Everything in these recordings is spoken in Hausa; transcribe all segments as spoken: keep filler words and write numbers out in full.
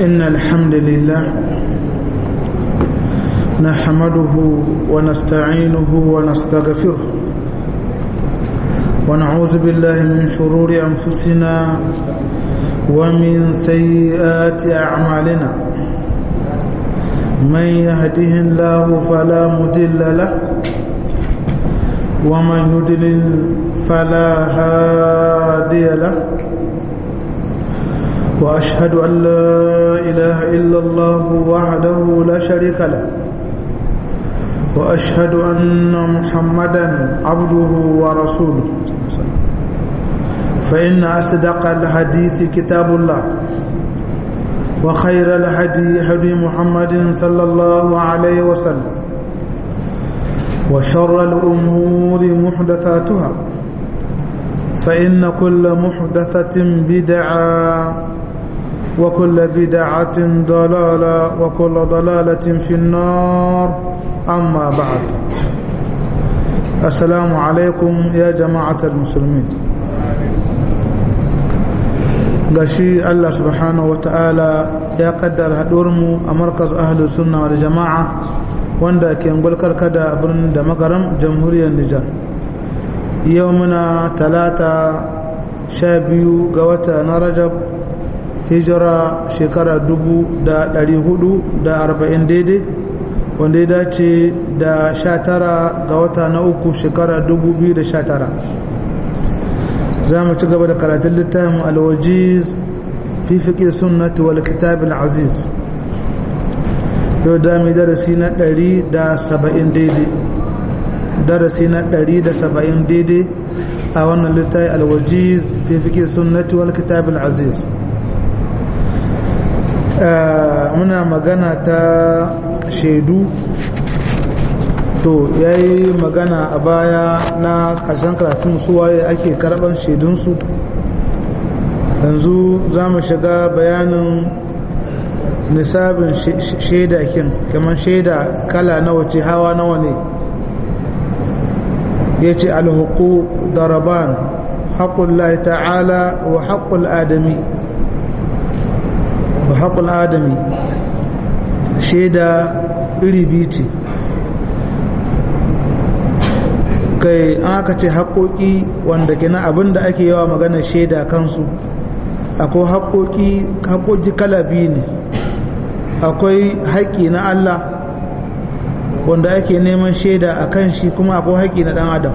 إن الحمد لله نحمده ونستعينه ونستغفره ونعوذ بالله من شرور أنفسنا ومن سيئات أعمالنا من يهده الله فلا مضل له ومن يضلل فلا هادي له وأشهد أن لا إله إلا الله وحده لا شريك له وأشهد أن محمدا عبده ورسوله فإن أصدق الحديث كتاب الله وخير الهدي هدي محمد صلى الله عليه وسلم وشر الأمور محدثاتها فإن كل محدثة بدعة وكل بدعة ضلالة وكل ضلالة في النار أما بعد السلام عليكم يا جماعة المسلمين gashi Allah subhanahu wa ta'ala ya kaddara haɗuwarmu a markaz ahlus sunna wal jama'a wanda ke ngulkar kada a birnin da magaram jamhuriyar Nijar yau muna talata sha biyu ga wata na Rajab hijira shekara dubu da ɗari hudu da arba'in daidai wanda ya dace da sha tara ga wata na uku shekara dubu biyu da sha tara za mu ci gaba da karatun littafin alwajiz fi fiƙi sunnati wal kitab al-aziz yau da mai darasi na ɗari da saba'in daidai darasi na ɗari da saba'in daidai a wannan littafin alwajiz fi fiƙi sunnati wal kitab al-aziz muna magana ta shaidu to ya yi magana a baya na ƙarshen karatun suwaye ake karɓar shaidunsu yanzu za mu shiga bayanin nisabin shaida kin kamar shaida kala nawa ce hawa nawa ne ya ce alhuku daraban haƙun lai ta'ala wa haƙun adami wa haƙun adami shaida iri biyu ce kai an aka ce haƙoƙi wanda ke na abin da ake yawa magana shaida kansu akwai haƙoƙi haƙoƙi kala biyu ne akwai haƙƙi na Allah wanda ake neman shaida a kan shi kuma akwai haƙƙi na ɗan adam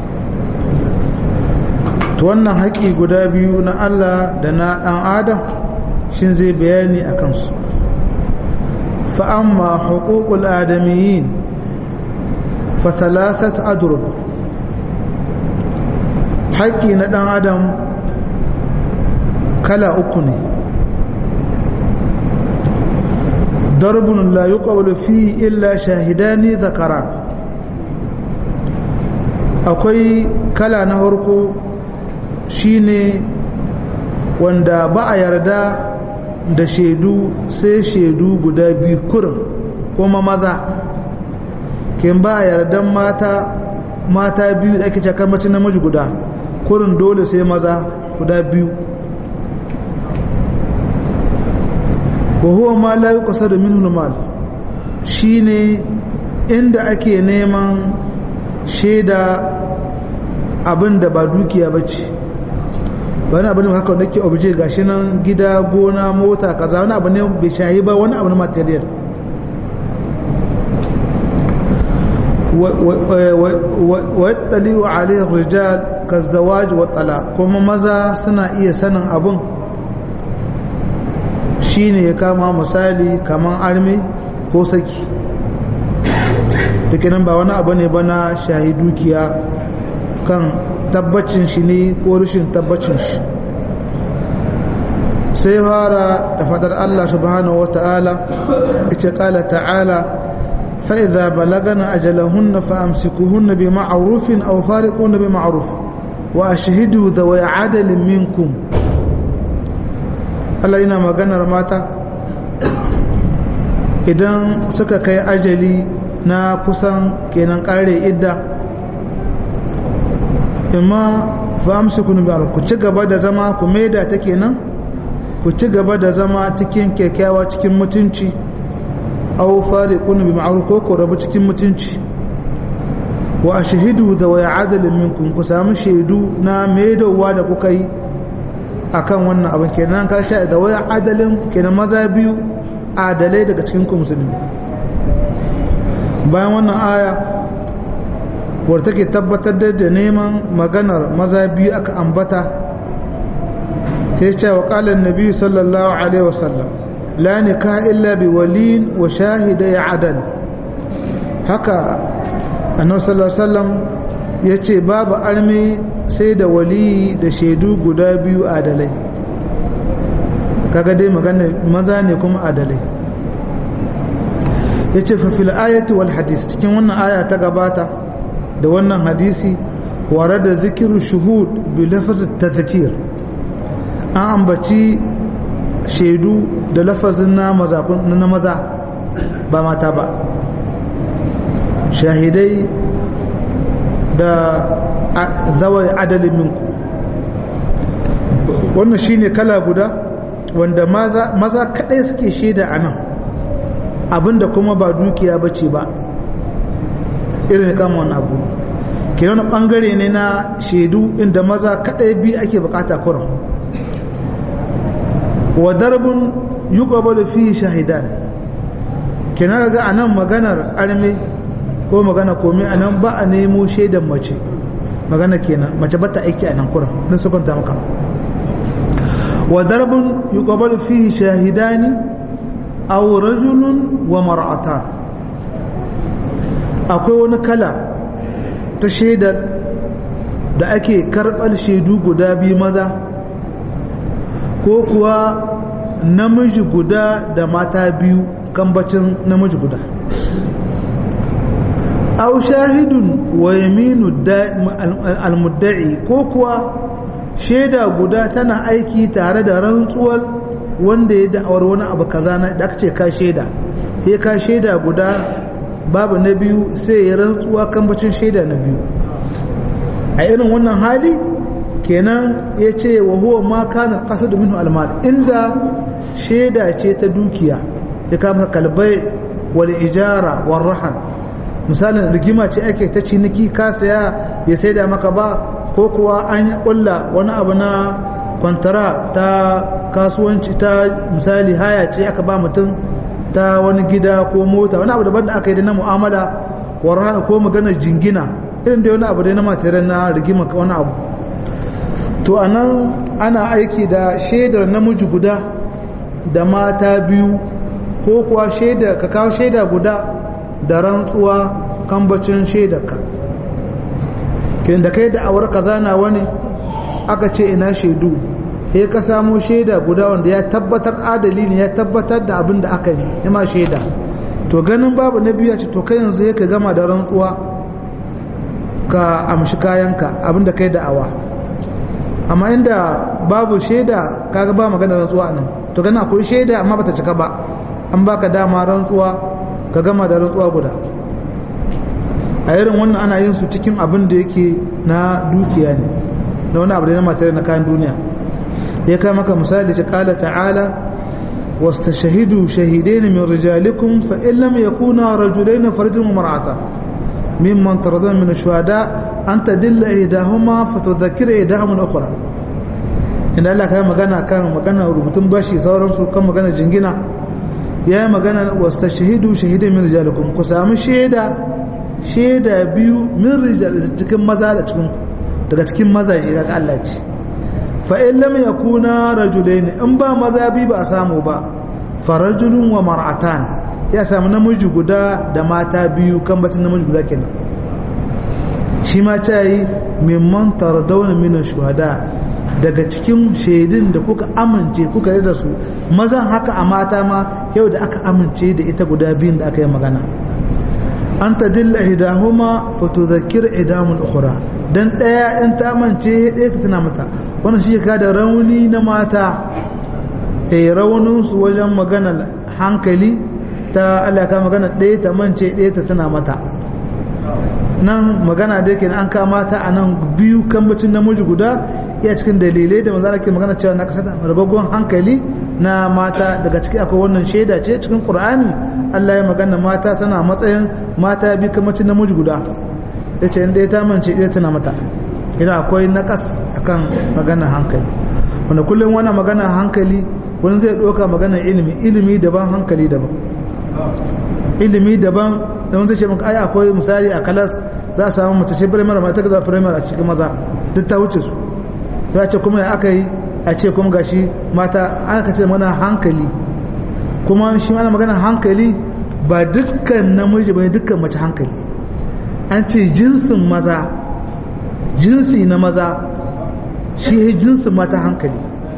to wannan haƙƙi guda biyu na Allah da na ɗan adam shi zai bayani a kansu fa'amma haƙoƙul adamiyin fa talatat adrub haƙƙi na ɗan adam kala uku ne darbun la yuqawlu fi illa shahidani zakara akwai kala na harko shine wanda ba a yarda da shaidu sai shaidu guda biyu kurin kuma maza kin ba a yardan mata mata biyu da ake cakar mace namiji guda kurin dole sai maza guda biyu wa huwa ma la yuqsadu minhu mal shine inda ake neman shaida abinda ba dukiya bace wani abu ne haka wanda ke obje gashi nan gida gona mota kaza wani abu ne bai shahi ba wani abu ne material wa yattali'u alayhi rijal kazawaj wa talaq kuma maza suna iya sanin abun shine ya kama misali kaman arme ko saki duk nan ba wani abu ne ba na shahi dukiya kan tabbacin shi ne ko rashin tabbacin shi sai fara da fadar Allah subhanahu wata'ala ita kala ta'ala fa idza balagana ajalahunna fa amsikuhunna bi ma'rufin aw fariquhunna bi ma'ruf wa ashhidu dhawa 'adalin minkum Allah yana maganar mata idan suka kai ajali na kusan kenan kare idda imma fa amsikun bi ku ci gaba da zama ku maida ta kenan ku ci gaba da zama cikin kyakkyawa cikin mutunci aw fariqun bi ma'ruf ko ku rabu cikin mutunci wa ashhadu da wa adalin minkum ku samu shaidu na maidowa da kuka yi akan wannan abin kenan ka sha da waya adalin kenan maza biyu adalai daga cikin ku musulmi bayan wannan aya wadda take tabbatar da neman maganar maza biyu aka ambata ya ce wa ƙalar nabi sallallahu alaihi wasallam la nikah illa bi waliyin wa shahida ya adal haka annabi sallallahu alaihi wasallam ya ce babu armi sai da waliyi da shaidu guda biyu adalai kaga dai magana maza ne kuma adalai ya ce fa fil ayati wal hadis cikin wannan aya ta gabata da wannan hadisi ware da zikiru shuhud bi lafazin tazkir an ambaci shaidu da lafazin na maza na maza ba mata ba shahidai da zawai adalin minku wannan shine kala guda wanda maza maza kadai suke shaida anan abinda kuma ba dukiya bace ba irin kama wannan abu ke wani bangare ne na shaidu inda maza kadai biyu ake bukata kuran wa darbun yuqbalu fi shahidan kenan ga anan maganar arme ko magana komai anan ba a nemo shaidan mace magana kenan mace bata aiki anan kuran din su kwanta maka wa darbun yuqbalu fi shahidani aw rajulun wa mar'atan akwai wani kala ta shaidar da ake karɓar shaidu guda biyu maza ko kuwa namiji guda da mata biyu kambacin namiji guda au shahidun wa yaminu almudda'i ko kuwa shaida guda tana aiki tare da rantsuwar wanda ya da'awar wani abu kaza na da aka ce ka shaida ya ka shaida guda babu na biyu sai ya rantsuwa kan bacin shaida na biyu a irin wannan hali kenan ya ce wa huwa ma kana qasadu minhu almal inda shaida ce ta dukiya ya kama kalbai wal ijara war rahan misalin rigima ce ake ta ciniki ka saya bai saida maka ba ko kuwa an kulla wani abu na kwantara ta kasuwanci ta misali haya ce aka ba mutum ta wani gida ko mota wani abu daban da aka yi da na mu'amala warhana ko maganar jingina irin da wani abu da na material na rigima wani abu to anan ana aiki da shaidar namiji guda da mata biyu ko kuwa shaida ka kawo shaida guda da rantsuwa kambacin shaidarka kin da kai da awar kaza na wani aka ce ina shaidu sai ka samu shaida guda wanda ya tabbatar adali ne ya tabbatar da abin da aka yi ya ma shaida to ganin babu na biya ce to kai yanzu ka gama da rantsuwa ka amshi kayanka abin da kai da'awa amma inda babu shaida kaga ba magana rantsuwa nan to ganin akwai shaida amma bata cika ba an baka dama rantsuwa ka gama da rantsuwa guda a irin wannan ana yin su cikin abin da yake na dukiya ne na wani abu da na matar na kayan duniya ya kai maka misali da kala ta'ala wastashahidu shahidaini min rijalikum fa in lam yakuna rajulaini farjun mar'ata mimman taradun min ash-shuhada an tadilla ihdahuma fa tudhakkira ihdahuma al-ukhra inda Allah kai magana kan magana rubutun bashi sauran su kan magana jingina ya magana wastashahidu shahidaini min rijalikum ku samu shaida shaida biyu min rijal cikin maza da cikin daga cikin mazaje ga Allah ce fa in lam yakuna rajulaini in ba maza bi ba a samu ba farajulun wa mar'atan ya samu namiji guda da mata biyu kan batun namiji guda kenan shi ma ta yi mimman taradawna min shuhada daga cikin shaidun da kuka amince kuka yi da su mazan haka a mata ma yau da aka amince da ita guda biyun da aka yi magana an tadilla ihdahuma fa tudhakkir idamul ukhra dan daya in ta mance ɗaya ta tana mata wannan shi ka da rauni na mata eh raunin su wajen magana hankali ta Allah ka magana ɗaya ta mance ɗaya ta tana mata nan magana da yake an kama ta a nan biyu kambacin namiji guda iya cikin dalilai da manzana ke magana cewa na kasar rabagon hankali na mata daga ciki akwai wannan shaida ce cikin Qur'ani Allah ya magana mata sana matsayin mata biyu kambacin namiji guda ya ce inda ya ta mance ɗaya tana mata idan akwai nakas akan maganar hankali wanda kullum wani maganar hankali wani zai ɗauka maganar ilimi ilimi daban hankali daban ilimi daban da wani zai ce maka ai akwai misali a kalas za a samu mace ce firamare mata ga za firamare a cikin maza duk ta wuce su ya ce kuma ya aka yi a ce kuma gashi mata an ka ce mana hankali kuma shi mana magana hankali ba dukkan namiji ba ne dukkan mace hankali an ce jinsin maza jinsi na maza shi ya jinsin mata hankali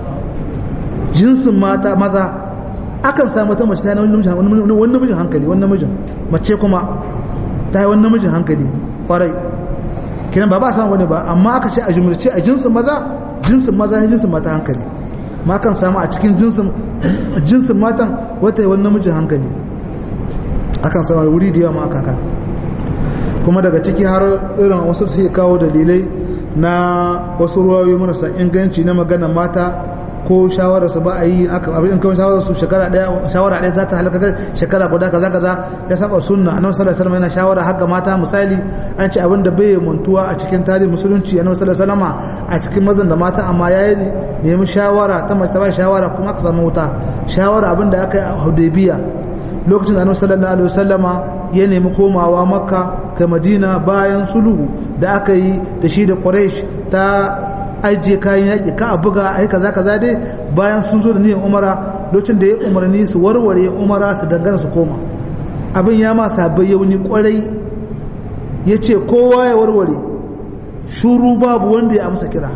jinsin mata maza akan samu ta mace ta yi wani namijin hankali wani namijin mace kuma ta yi wani namijin hankali kwarai kinan ba ba samu wani ba amma aka ce a jumlace a jinsin maza jinsin maza ya jinsin mata hankali ma kan samu a cikin jinsin jinsin matan wata yi wani namijin hankali akan samu wuri da yawa ma aka kan kuma daga ciki har irin wasu su kawo dalilai na wasu ruwayoyi marasa inganci na magana mata ko shawara su ba a yi abin in kawai shawara su shekara daya shawara daya za ta halaka shekara guda kaza kaza ya saba sunna annabi sallallahu alaihi wasallam yana shawara haka mata misali an ce abin da bai muntuwa a cikin tarihin musulunci annabi sallallahu alaihi wasallam a cikin mazan da mata amma yayi nemi shawara ta mace ta ba shawara kuma aka samu wuta shawara abin da aka yi a Hudaybiya lokacin da annabi sallallahu alaihi wasallama ya nemi komawa makka kai madina bayan sulhu da aka yi da shi da quraish ta ajiye kayan yaƙi ka a buga a yi kaza kaza dai bayan sun zo da niyan umara lokacin da ya umarni su warware umara su dangana su koma abin ya ma sabai yauni kwarai ya ce kowa ya warware shuru babu wanda ya amsa kira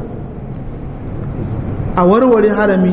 a warware harami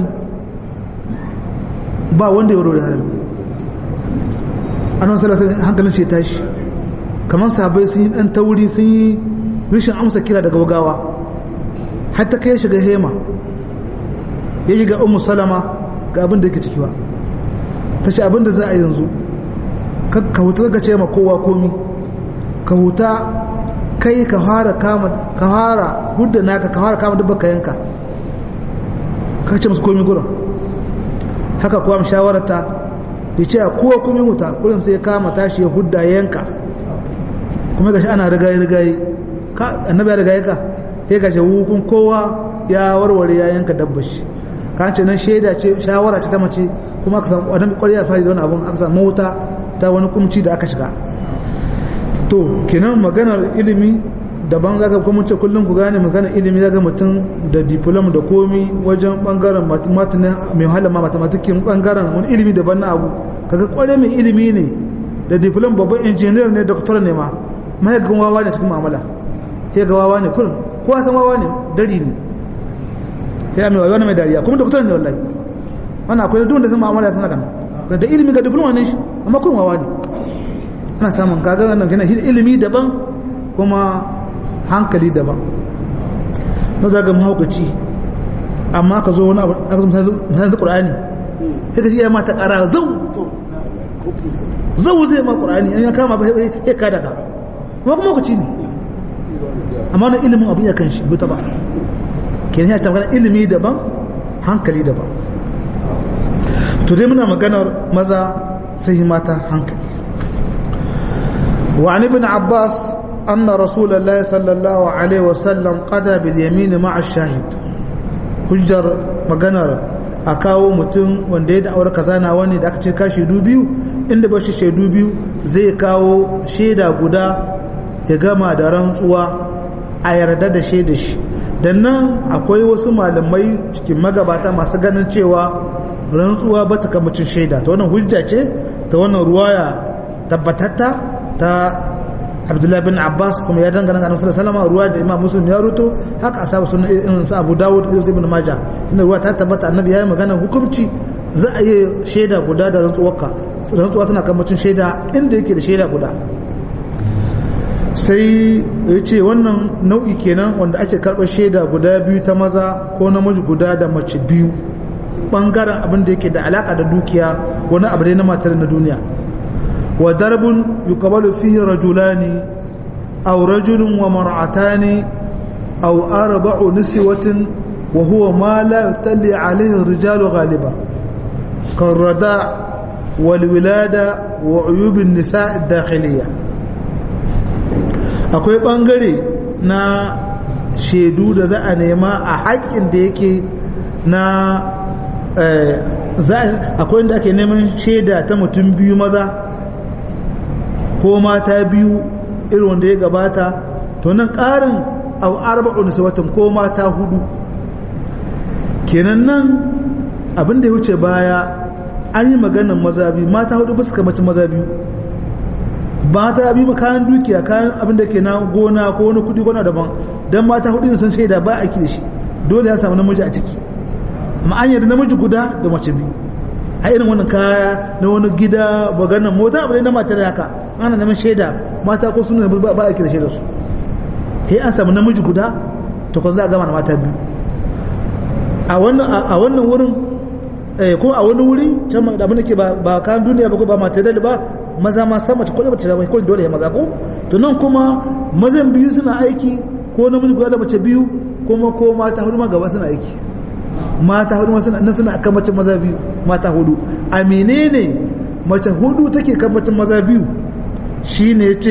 ba wanda ya warware harami annabi sallallahu alaihi hankalin shi tashi kamar sabai sun yi dan tauri sun yi rashin amsa kira daga wagawa hatta kai shiga hema ya yi ga ummu salama ga abin da yake cikiwa ta ce abin da za a yanzu ka huta ka ce ma kowa komi ka huta kai ka fara kama ka fara hudda naka ka fara kama dubba kayanka ka ce musu komi gurin haka kuwa shawararta ya ce a kowa komi huta gurin sai ya kama tashi ya hudda yanka kuma gashi ana rigaye rigaye annabi ya rigaye ka sai ga hukun kowa ya warware ya yanka dabbar shi kan ce nan shaida ce shawara ce ta mace kuma aka samu wadanda kwariya fari da wani abun aka samu wuta ta wani kumci da aka shiga to kenan maganar ilimi daban zaka kuma ce kullum ku gane maganar ilimi zaka mutum da diploma da komi wajen bangaren mathematics mai wahala ma mathematics bangaren wani ilimi daban na abu kaga kware mai ilimi ne da diploma babban engineer ne doctor ne ma mai ga wawa ne cikin mu'amala sai ga wawa ne kullum kowa san wawa ne dari ne sai mai wawa ne mai dariya kuma doktor ne wallahi wannan akwai duk wanda sun mu'amala sun kan da ilimi ga diploma ne shi amma kun wawa ne ana samun kaga wannan kana ilimi daban kuma hankali daban na zaga mahaukaci amma ka zo wani abu aka zo misalin Qur'ani sai ka ji ya mata ƙara zau zau zai ma Qur'ani an ya kama ba sai ka daga kuma kuma mahaukaci ne amma wani ilimin abin ya kan shi guta ba kenan ya tamkar ilimi daban hankali daban to dai muna maganar maza sai mata hankali wa an ibn abbas anna rasulullahi sallallahu alaihi wasallam qada bil yamin ma'a shahid hujjar maganar a kawo mutum wanda ya da'awar kazana wani da aka ce ka shaidu biyu inda ba shi shaidu biyu zai kawo shaida guda ya gama da rantsuwa a yarda da shaida shi dan nan akwai wasu malamai cikin magabata masu ganin cewa rantsuwa ba ta kamacin shaida ta wannan hujja ce ta wannan ruwaya tabbatatta ta Abdullahi bin Abbas kuma ya dangana ga Annabi sallallahu alaihi wasallam ruwa da Imam Muslim ya ruto haka asabu sunan irin sa Abu Dawud da Ibn Majah inda ruwa ta tabbata Annabi ya yi magana hukunci za a yi shaida guda da rantsuwarka rantsuwa tana kamacin shaida inda yake da shaida guda sai ya ce wannan nau'i kenan wanda ake karɓar shaida guda biyu ta maza ko namiji guda da mace biyu ɓangaren abin da yake da alaƙa da dukiya wani abu dai na matar na duniya wa darbun yuqabalu fihi rajulani aw rajulun wa mar'atani aw arba'u niswatin wa huwa ma la yutalli alayhi ar-rijalu ghaliban كالرداء والولادة وعيوب النساء الداخلية akwai bangare na shaidu da za a nema a haƙƙin da yake na akwai inda ake neman shaida ta mutum biyu maza ko mata biyu irin wanda ya gabata to nan ƙarin a arba'un watan ko mata hudu kenan nan abin da ya wuce baya an yi maganar maza biyu mata hudu ba su kamacin maza biyu mata biyu kayan dukiya kayan abin da ke na gona ko wani kudi gona daban don mata hudu sun shaida ba a da shi dole ya samu namiji a ciki amma an yarda namiji guda da mace biyu a irin wannan kaya na wani gida maganar mota abu ne na matar haka ana neman shaida mata ko suna ba a da shaida su sai an samu namiji guda to kan za a gama da mata biyu a wannan wurin ko a wani wuri can da abin da ke ba kayan duniya ba ko ba material ba maza ma sama ta kwallo ta ko dole ya maza ko to nan kuma mazan biyu suna aiki ko namiji guda da mace biyu kuma ko mata hudu ma gaba suna aiki mata hudu ma suna nan suna akan mace maza biyu mata hudu a menene mace hudu take kan mace maza biyu shine yace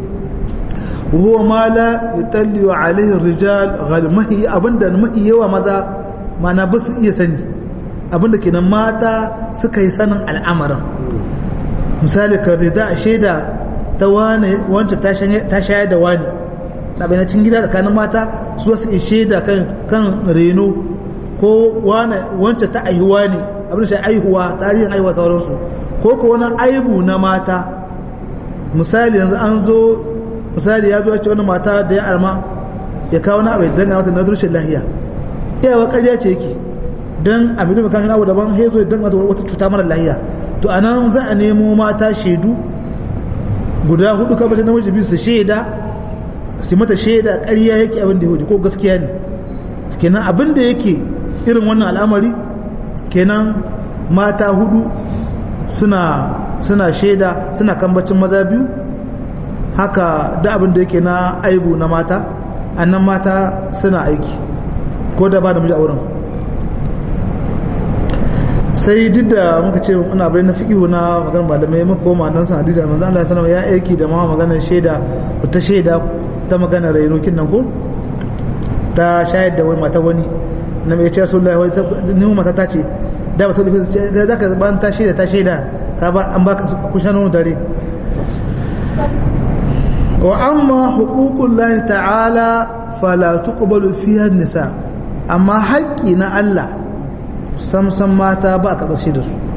huwa ma la yutalli alaihi rijal ghalmahi abinda mahi yawa maza mana ba su iya sani abinda kenan mata suka yi sanin al'amarin misali ka rida a shaida ta wane wancan ta shayar da wani na bayanacin gida tsakanin mata su su yi shaida kan reno ko wancan ta aihuwa ne abinda shi aihuwa tarihin aihuwa sauransu ko ko wani aibu na mata misali yanzu an zo misali ya zo ya ce wani mata da ya arma ya kawo na abai dangana mata na zurshin lahiya yawa ƙarya ce yake don abin da makamin abu daban ya zo ya dangana wata cuta mara lahiya to a nan za a nemo mata shaidu guda hudu kamar na namiji biyu su shaida su mata shaida ƙarya yake abin da ya hudu ko gaskiya ne kenan abin da yake irin wannan al'amari kenan mata hudu suna suna shaida suna kambacin maza biyu haka da abin da yake na aibu na mata annan mata suna aiki ko da ba da miji a wurin sai duk da muka ce muna bai na fiƙihu na maganar malamai muka koma nan san hadisi manzo Allah sallallahu ya aiki da ma maganar shaida ta shaida ta maganar rainokin nan ko ta shayar da wani mata wani na mai ce Rasulullahi wai ni mata ta ce da ba ta da zaka ban ta shaida ta shaida ka ba an baka kushano dare wa amma huququllahi ta'ala fala tuqbalu fiha an-nisa amma haƙƙi na Allah samsan mata ba a karɓar da su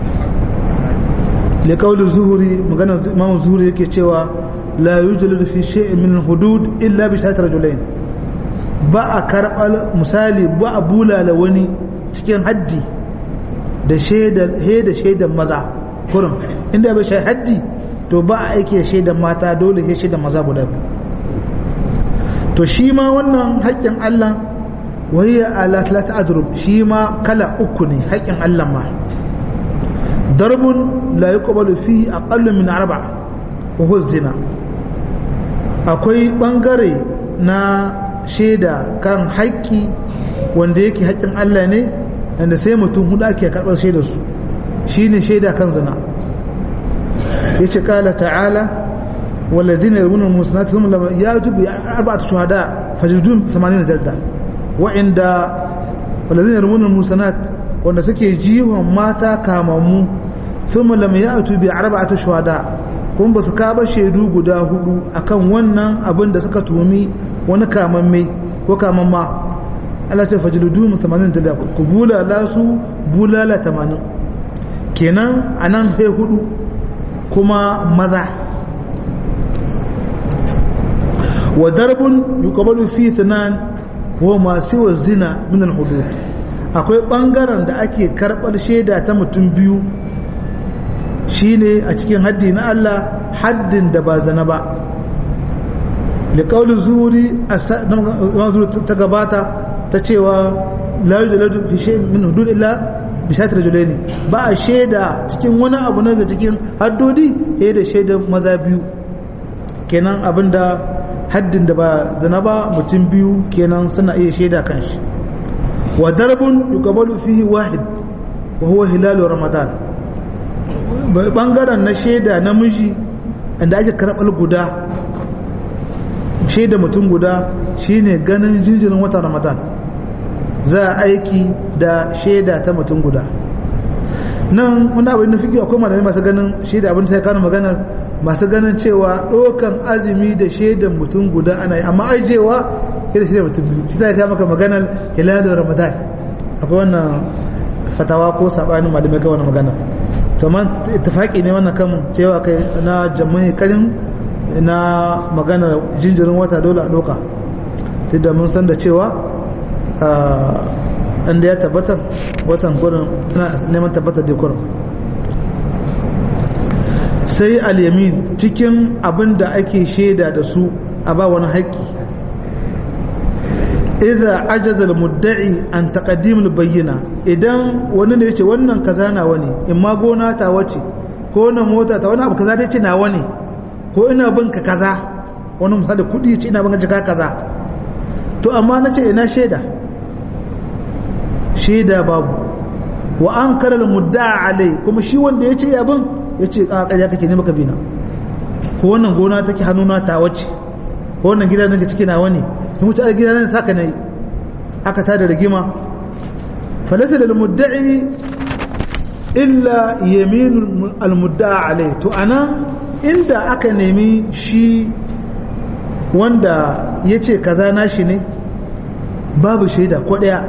liƙaunin zuhuri maganar imam zuhuri yake cewa la yujlalu fi shay'in min hudud illa bi shahadati rajulain ba a karɓar misali ba a bulala wani cikin haddi da shaidar he da shaidar maza kurin inda bai shi haddi to ba a aiki da shaidar mata dole sai shaidar maza guda biyu to shi ma wannan haƙƙin Allah وهي على ثلاثة أضرب شيما كلا أكني حق الله ما ضرب لا يقبل فيه أقل من أربعة وهو الزنا أكوي بانغاري نا شيدا كان حقي wanda yake haƙƙin Allah ne wanda sai mutum hudu ake karɓar shaidar su shine shaida kan zina yace qala ta'ala walladhina yarmuna al-muhsanati thumma lam ya'tu bi arba'ati shuhada fajludun thamanina jalda wa'inda walazin yarmunan musanat wanda suke jihon mata kamammu thumma lam ya'tu bi arba'ati shuhada kun ba su kaba shaidu guda hudu akan wannan abin da suka tumi wani kamamme ko kamamma Allah ta fajludu tamanin da ku bulala su bulala tamanin kenan anan sai hudu kuma maza wa darbun yuqbalu fi thnan wa masu wa zina min al-hudud akwai bangaren da ake karbar shaida ta mutum biyu shine a cikin haddi na Allah haddin da ba zina ba liqauli zuri ta gabata ta cewa la yujladu fi shay'in min hudud illa bi shahadati rajulaini ba a shaida cikin wani abu na cikin haddodi eh da shaidar maza biyu kenan abinda haddin da ba zina ba mutum biyu kenan suna iya shaida kan shi wa darbun yuqabalu fihi wahid wa huwa hilalu ramadan bangaren na shaida namiji inda ake karɓar guda shaida mutum guda shine ganin jinjirin watan ramadan za a aiki da shaida ta mutum guda nan wani abin da fiƙi akwai malamai masu ganin shaida abin sai kano maganar masu ganin cewa ɗaukan azumi da shaidan mutum guda ana yi amma aijewa ya da shaida mutum biyu shi za ka maka maganar hilalin ramadan akwai wannan fatawa ko saɓanin malamai kai wannan magana to man ittifaqi ne wannan kan cewa kai na jami'i karin na maganar jinjirin wata dole a ɗauka duk da mun san da cewa inda ya tabbatar watan gurin tana neman tabbatar da gurin sai al-yamin cikin abin da ake shaida da su a ba wani haƙƙi idza ajaza al-mudda'i an taqdim al-bayyina idan wani ne yace wannan kaza na wani in ma gona ta wace ko na mota ta wani abu kaza dai ce na wani ko ina bin ka kaza wani misali kudi ce ina bin ka jaka kaza to amma nace ina shaida shaida babu wa an karar mudda'a alai kuma shi wanda ya ce abin ya ce ƙaƙarya kake ne maka bina ko wannan gona take hannuna ta wace ko wannan gidan nake ciki na wani in wuce a gidan nan saka nayi aka tada rigima falasa lil mudda'i illa yaminul al mudda'a alai to ana inda aka nemi shi wanda ya ce kaza nashi ne babu shaida ko daya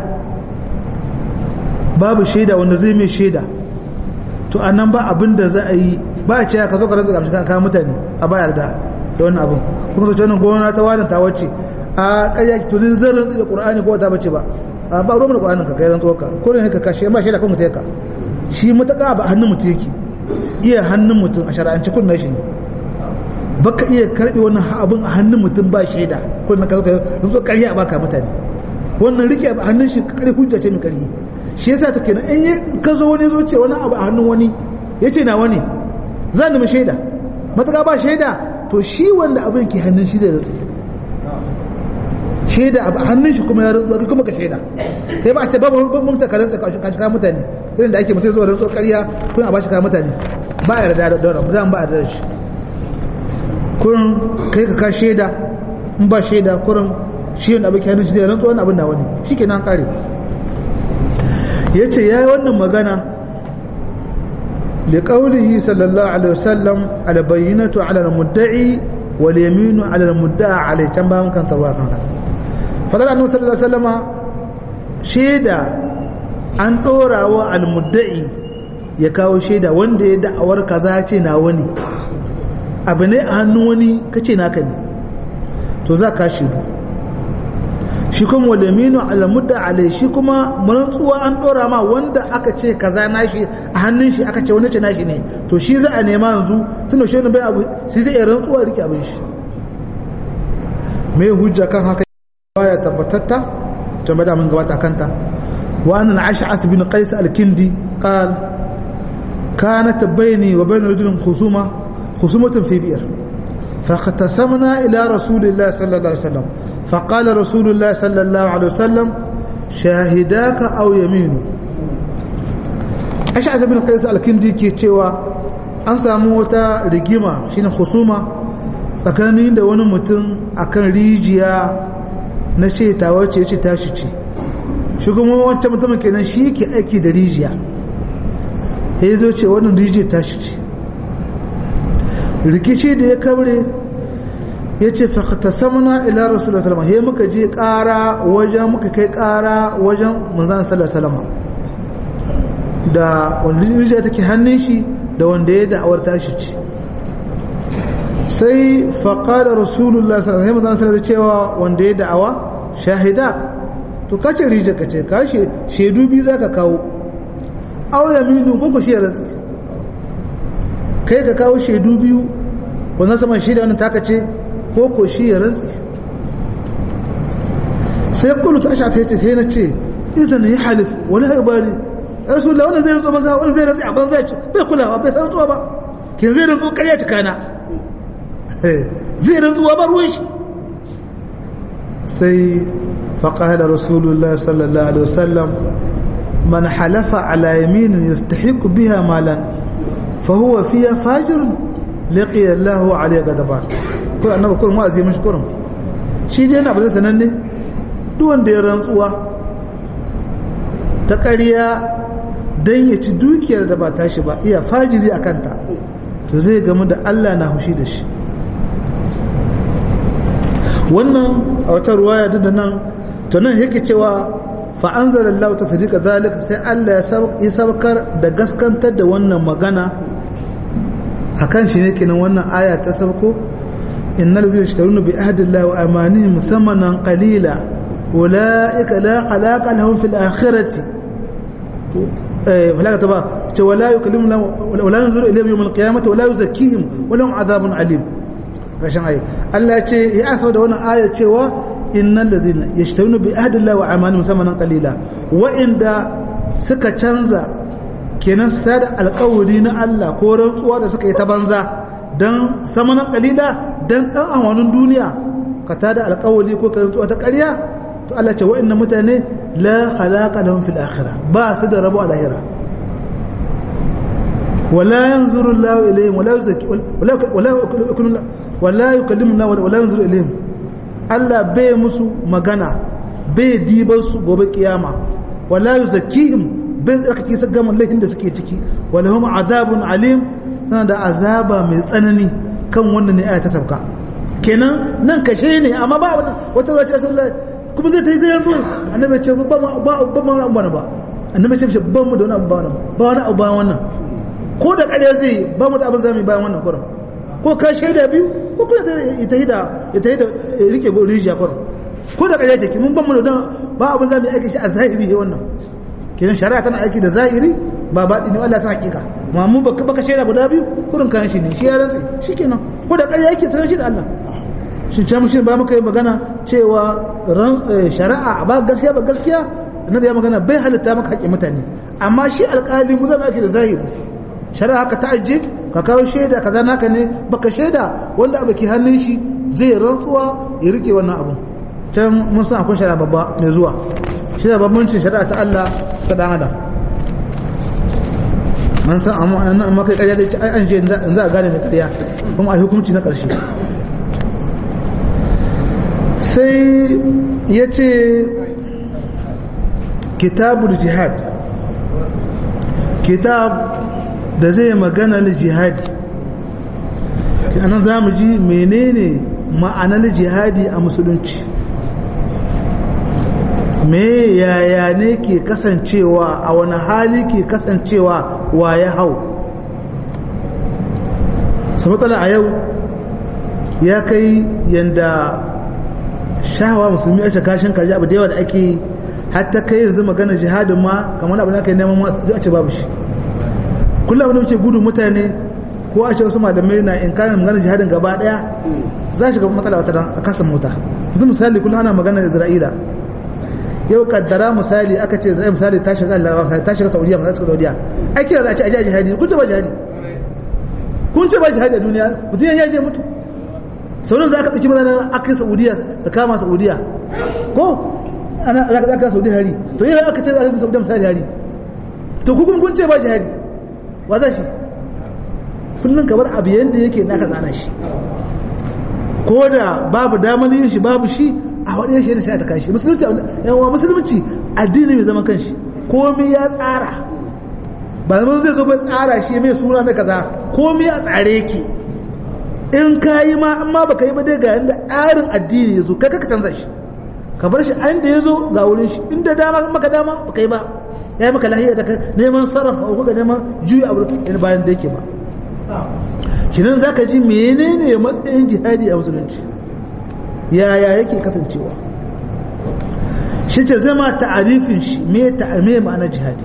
babu shaida wanda zai mai shaida to annan ba abin da za a yi ba a ce ka zo ka rantsa gamshi kan kawo mutane a bayar da da wannan abin kuma zo ce wannan gona ta wani ta wacce a ƙarya to zan rantsa da qur'ani ko ta bace ba a ba ruwan qur'anin ka kai rantsuwa ka ko ne ka kashe ma shaida kan mutai ka shi mutaka ba hannun mutum yake iya hannun mutum a shar'anci kunna shi ne baka iya karbe wannan abin a hannun mutum ba shaida kunna ka zo ka rantsuwa ƙarya a baka mutane wannan rike a hannun shi kare hujja ce mai ƙarfi shi yasa take nan in ka zo wani zo ce wani abu a hannun wani ya ce na wani za ni mu shaida matuƙa ba shaida to shi wanda abin ke hannun shi zai rantsu shaida abu a hannun shi kuma ya rantsu kuma ka shaida kai ba a ce babu mamta ka rantsa ka shiga mutane irin da ake mutum zuwa rantsu ƙarya kun a ba shi ka mutane ba a yarda da daura mu ba a yarda da shi kun kai ka ka shaida in ba shaida kurin shi wanda abin ke hannun shi zai rantsu wani abin na wani shi ke nan kare ya ce ya yi wannan magana da ƙaunihi sallallahu alaihi wasallam albayyinatu ala mudda'i wal yaminu ala mudda'a alai can bayan kan tarwa kan kan fadar annabi sallallahu alaihi wasallama shaida an dorawa al mudda'i ya kawo shaida wanda ya da'awar kaza ce na wani abu ne a hannun wani kace naka ne to za ka shaidu shi kuma walaminu alamudda alai shi kuma rantsuwa an dora ma wanda aka ce kaza nashi a hannun shi aka ce wani ce nashi ne to shi za a nema yanzu tunda shi ne bai abu sai zai rantsuwa rike abin shi me hujja kan haka baya tabbatatta to bada mun gabata kanta wa anna ash'as bin qais al-kindi qal kanat bayni wa bayna rajulin khusuma khusumatun fi bi'r فاختصمنا إلى رسول الله صلى الله عليه وسلم فقال رسول الله صلى الله عليه وسلم شاهداك أو يمين أشعث بن قيس الكندي كي تشوى أنسى موتا رجيمة شين خصومة tsakanin da wani mutum akan rijiya na ce ta wace ce tashi ce shi kuma wancan mutumin kenan shi ke aiki da rijiya ya zo ce wannan rijiya tashi ce rikici da ya kabre ya ce fakatasamna ila rasulullah sallallahu alaihi wasallam muka je kara wajen muka kai kara wajen manzon sallallahu alaihi wasallam da wanda rijiya take hannun shi da wanda ya da'awar tashi ce sai faqala rasulullah sallallahu alaihi wasallam cewa wanda ya da'awa shahida to kace rijiya kace kashe shedu biyu zaka kawo aw yaminu ko ko shi rantsi kai ka kawo shaidu biyu wannan saman shaida wannan taka ce ko ko shi ya rantsi sai kullu ta asha sai ce sai na ce idan ya halif wala ya bari rasulullah wannan zai rantsu banza wannan zai rantsi a banza ce bai kulawa bai san rantsuwa ba kin zai rantsu ƙarya ta kana zai rantsuwa ba ruwan shi sai faqala rasulullah sallallahu alaihi wasallam man halafa ala yaminin yastahiqu biha malan fa huwa fiha fajir laqiya Allah alayhi gadaban ko annabi kullum wa'azi mun shukurin shi dai yana bazan sananne duk wanda ya rantsuwa ta ƙarya dan ya ci dukiyar da ba tashi ba iya fajiri akan ta to zai gamu da Allah na hushi da shi wannan a wata ruwaya da nan to nan yake cewa fa anzalallahu tasdiqa zalika sai Allah ya sabkar da gaskantar da wannan magana akan shi ne kenan wannan aya ta sabko innal ladhina yashtaruna bi ahdillahi wa amanihim thamanan qalila ulaika la khalaqa lahum fil akhirati eh wala taba ce wala yukallimuna wala yanzuru ilayhim yawm al-qiyamati wala yuzakkihim wa lahum adhabun alim rashin ayi Allah ya ce ya asa da wannan aya cewa innal ladhina yashtaruna bi ahdillahi wa amanihim thamanan qalila wa inda suka canza kenan su tada alƙawari na Allah ko rantsuwa da suka yi ta banza dan samanan qalila dan dan awanin duniya ka tada alƙawari ko ka rantsuwa ta ƙarya to Allah ce wa'annan mutane la khalaqa lahum fil akhirah ba su da rabo a lahira wala yanzuru Allah ilayhim wala yuzakki wala wala wala yukallimu Allah wala yanzuru ilayhim Allah bai musu magana bai dibar su gobe kiyama wala yuzakkihim bai tsarkake su ga mallakin da suke ciki wala hum azabun alim sana da azaba mai tsanani kan wannan ne aya ta sauka kenan nan kashe ne amma ba wata wata sallallahu kuma zai ta yi yanzu annabi ce ba ba ba ba ba annabi ce ba mu da wani abu ba wannan ba wani abu ba wannan ko da ƙarya zai ba mu da abin zamu bayan wannan kuran ko ka shaida biyu ko kuma ita hida ita hida rike go rijiya kuran ko da ƙarya take mun ban mu da ba abin zamu aiki shi a zahiri ne wannan kenan shari'a tana aiki da zahiri ba baɗi ne Allah ya san hakika amma mun baka baka shaida guda biyu kurin kan shi ne shi ya rantsi shikenan ko da ƙarya yake tare shi da Allah shin ce mushin ba muka yi magana cewa shari'a ba gaskiya ba gaskiya annabi ya magana bai halitta maka haƙƙin mutane amma shi alƙali mu zama ake da zahiri shari'a haka ta ajiye ka kawo shaida kaza naka ne baka shaida wanda abu ke hannun shi zai rantsuwa ya rike wannan abu can mun san akwai shari'a babba mai zuwa shi da bambancin shari'a ta Allah ta dan adam man san amma kai ƙarya da an je in za a gane da ƙarya kuma a hukunci na ƙarshe sai ya ce kitabul jihad kitab da zai magana na jihadi anan za mu ji menene ma'anar jihadi a musulunci me yaya ne ke kasancewa a wani hali ke kasancewa wa ya hau saboda a yau ya kai yanda shahawa musulmi a kashin kaji abu da yawa da ake hatta kai yanzu magana jihadin ma kamar abu da aka yi neman ma a ce babu shi kullum abin da muke gudu mutane ko a ce wasu malamai na in kayan magana jihadin gaba daya za shi gaba matsala wata a kasan mota yanzu misali kullum ana magana isra'ila yau kaddara misali aka ce zai misali ta shiga larabawa ta shiga saudiya ta shiga saudiya ai kira za a ce a jihadi kun ce ba jihadi kun ce ba jihadi a duniya mutum ya je mutu sauran za ka tsaki mana aka yi saudiya su kama saudiya ko ana za ka tsaka saudiya hari to yi aka ce za ka yi saudiya misali hari to kukun kun ce ba jihadi wa za shi kullum ka bar abu yadda yake na ka tsana shi ko da babu damar yin shi babu shi a wadda shi da shi ta kashi musulunci yawa musulunci addini mai zaman kanshi komai ya tsara ba zama zai zo bai tsara shi mai suna mai kaza komai ya tsare yake in ka yi ma amma baka yi ba dai ga yanda tsarin addini ya zo kai ka canza shi ka bar shi an da ya zo ga wurin shi inda dama maka dama baka yi ba ya yi maka lahiya da neman sarrafa ko ga neman juya abu in bayan da yake ba kinan zaka ji menene matsayin jihadi a musulunci yaya yake kasancewa shi ce zama ta'arifin shi me ta'ame ma'ana jihadi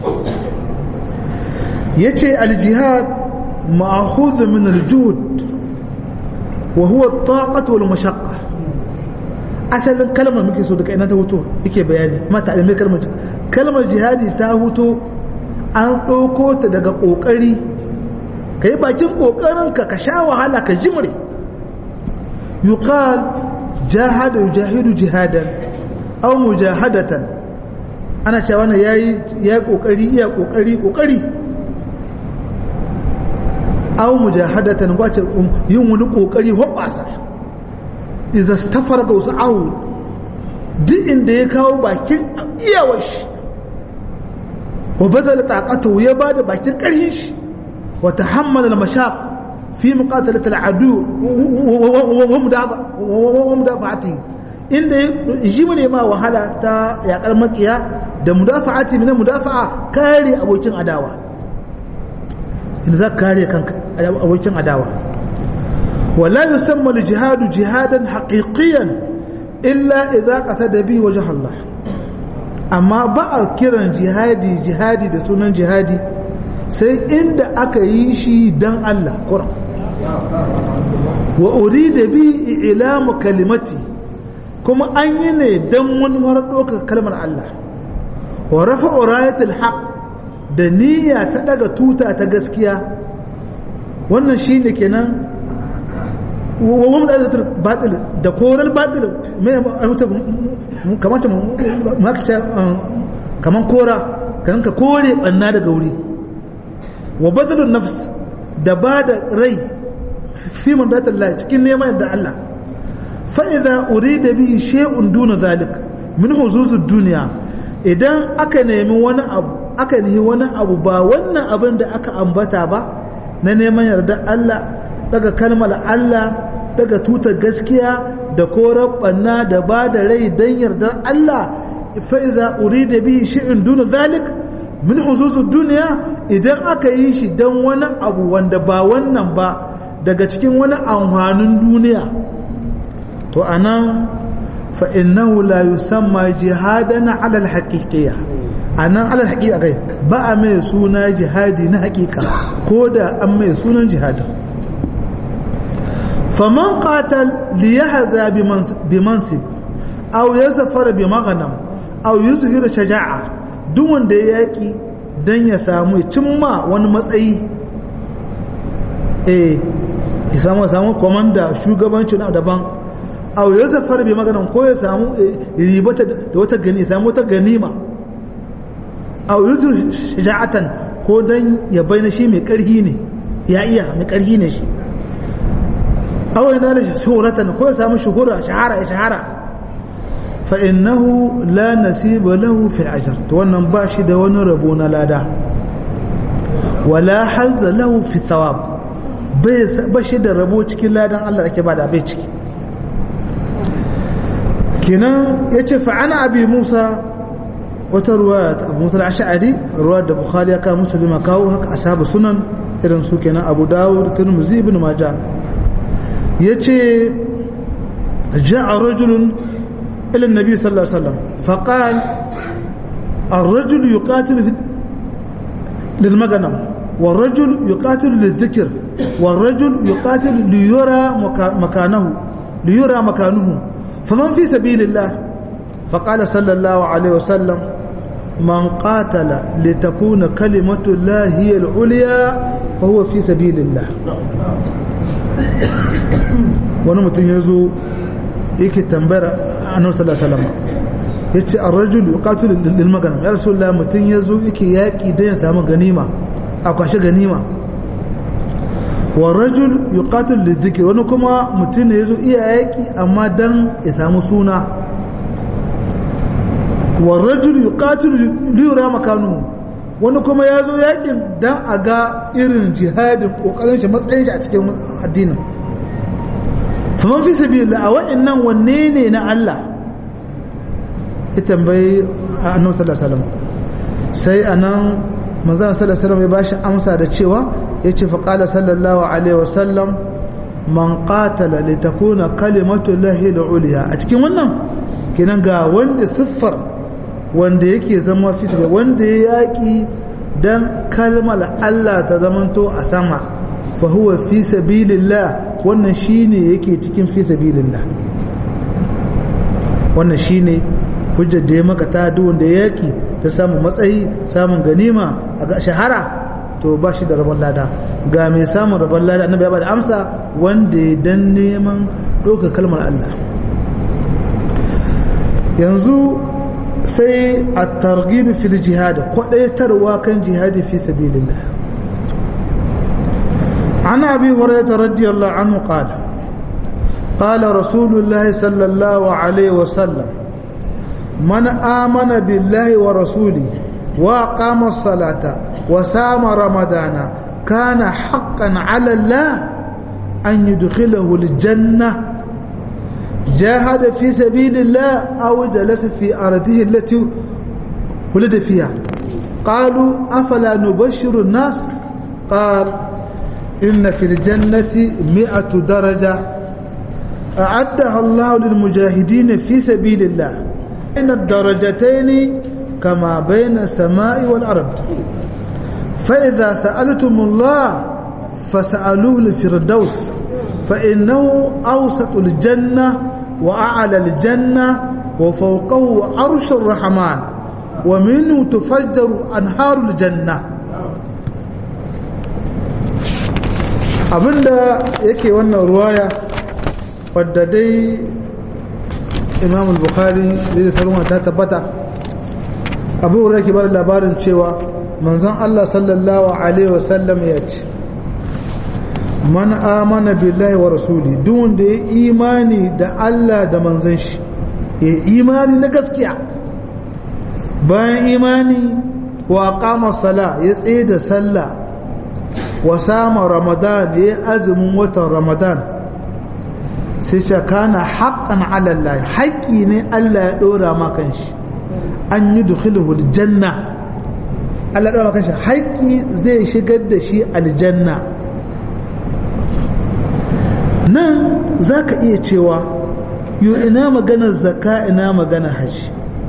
yace al-jihad ma'khudh min al-juhd wa huwa at-taqat wal mashaqqa asalin kalmar muke so daga ina ta huto yake bayani amma ta'ame kalmar kalmar jihadi ta huto an dauko ta daga kokari kai bakin kokarin ka ka sha wahala ka jimre yuqal jahada yujahidu jihadan aw mujahadatan ana cewa wannan yayi yayi kokari iya kokari kokari aw mujahadatan wace yin wani kokari hobbasa idza stafarqa us'ahu duk inda ya kawo bakin iyawar shi wa badala taqatu ya bada bakin karhin shi wa tahammala al-mashaq fi muqatalati al-adu wa mudafa'ati inda ji ne ma wahala ta yakar makiya da mudafa'ati min mudafa'a kare abokin adawa in za kare kanka abokin adawa wala yusamma al-jihadu jihadan haqiqiyan illa idza qasada bi wajh Allah amma ba a kiran jihadi jihadi da sunan jihadi sai inda aka yi shi dan Allah Qur'an wa urida bi ilamu kalimati kuma an yi ne dan wani doka kalmar Allah wa rafa'u rayatil haqq da niyya ta daga tuta ta gaskiya wannan shine kenan wani da batil da korar batil kamar kamar kora kan ka kore banna daga wuri wa badalun nafs da ba da rai fi mandatar Allah cikin neman yadda Allah fa idza urida bihi shay'un duna zalik min huzuzud dunya idan aka nemi wani abu aka nihi wani abu ba wannan abin da aka ambata ba na neman yarda Allah daga kalmar Allah daga tutar gaskiya da korar banna da ba da rai don yardar Allah fa'iza uri da bi shi'in duna zalik min huzuzun duniya idan aka yi shi don wani abu wanda ba wannan ba daga cikin wani amfanin duniya to anan fa'innahu la yusamma jihadana alal haƙiƙiya anan alal haƙiƙa kai ba a mai suna jihadi na haƙiƙa ko da an mai sunan jihadin فمن قاتل ليهزى بمنصب أو يسفر بمغنم أو يظهر شجاعة دون da yaki dan ya samu cimma wani matsayi eh ya samu samu komanda shugabanci na daban aw yasfar bi maganan ko ya samu ribata da wata gani ya samu wata ganima aw yuzhir shaja'atan ko dan ya bayyana shi mai karhi ne ya iya mai karhi ne shi أو ينال شهرة كويس هم شهرة شهرة شهرة فإنه لا نسيب له في الأجر تونا باشد ونربونا لا دا ولا حظ له في الثواب بس بشد ربوتك لا دا الله أكبر بيتك كنا يتشفع عن أبي موسى وتروات أبو موسى الأشعري رواد البخاري كان مسلم كاو هك أصحاب السنن إذن سكنا أبو داود الترمذي بن ماجه يتي جاء رجل إلى النبي صلى الله عليه وسلم فقال الرجل يقاتل للمغنم والرجل يقاتل للذكر والرجل يقاتل ليرى مكانه ليرى مكانه فمن في سبيل الله فقال صلى الله عليه وسلم من قاتل لتكون كلمة الله هي العليا فهو في سبيل الله wani mutum ya zo yake tambayar annabi sallallahu alaihi wasallam yace ar-rajul yuqatilu lil maghnam ya rasulullah mutum ya zo yake yaki dan ya samu ganima a kwashe ganima wa rajul yuqatilu lidhikr wani kuma mutum ne ya zo iya yaki amma dan ya samu suna wa rajul yuqatilu li yura makanu wani kuma ya zo yakin dan a ga irin jihadin kokarin shi matsayin shi a cikin addinin faman fi sabilillah a wa'annan wanne ne na Allah ya tambayi annabi sallallahu alaihi wasallam sai anan manzon sallallahu alaihi wasallam ya bashi amsa da cewa yace fa qala sallallahu alaihi wasallam man qatala li takuna kalimatu llahi al-ulya a cikin wannan kenan ga wanda siffar wanda yake zama fi sabilillah wanda ya yaki dan kalmar Allah ta zamanto a sama fa huwa fi sabilillah wannan shine yake cikin fi sabilillah wannan shine hujjar da ya maka ta duk wanda yaki ta samu matsayi samun ganima a shahara to ba shi da rabon lada ga mai samun rabon lada annabi ya bada amsa wanda ya dan neman doka kalmar Allah yanzu sai a targhib fil jihad kwadaitarwa kan jihadi fi sabilillah an abi hurairah radiyallahu anhu qala qala rasulullah sallallahu alaihi wasallam man amana billahi wa rasulihi wa aqama as-salata wa sama ramadana kana haqqan 'ala Allah an yudkhilahu al-jannah جاهد في سبيل الله أو جلس في أرضه التي ولد فيها قالوا أفلا نبشر الناس قال إن في الجنة مئة درجة أعدها الله للمجاهدين في سبيل الله إن الدرجتين كما بين السماء والأرض فإذا سألتم الله فسألوه الفردوس فإنه أوسط الجنة وأعلى الجنة وفوقه عرش الرحمن ومنه تفجر أنهار الجنة abinda yake wannan ruwaya wadda dai Imam al-Bukhari zai sarwa ta tabbata Abu Hurairah ke bar labarin cewa manzon Allah sallallahu alaihi wasallam ya ce man amana billahi wa rasuli duk wanda ya imani da Allah da manzon shi ya imani na gaskiya bayan imani wa qama sala ya tsaye da sallah wa sama ramadan ya azumin watan ramadan sai ce kana haqqan ala Allah haƙi ne Allah ya dora ma kanshi an yi dukhiluhu aljanna Allah ya dora ma kanshi haƙi zai shigar da shi aljanna nan za ka iya cewa yo ina maganar zaka ina maganar hajji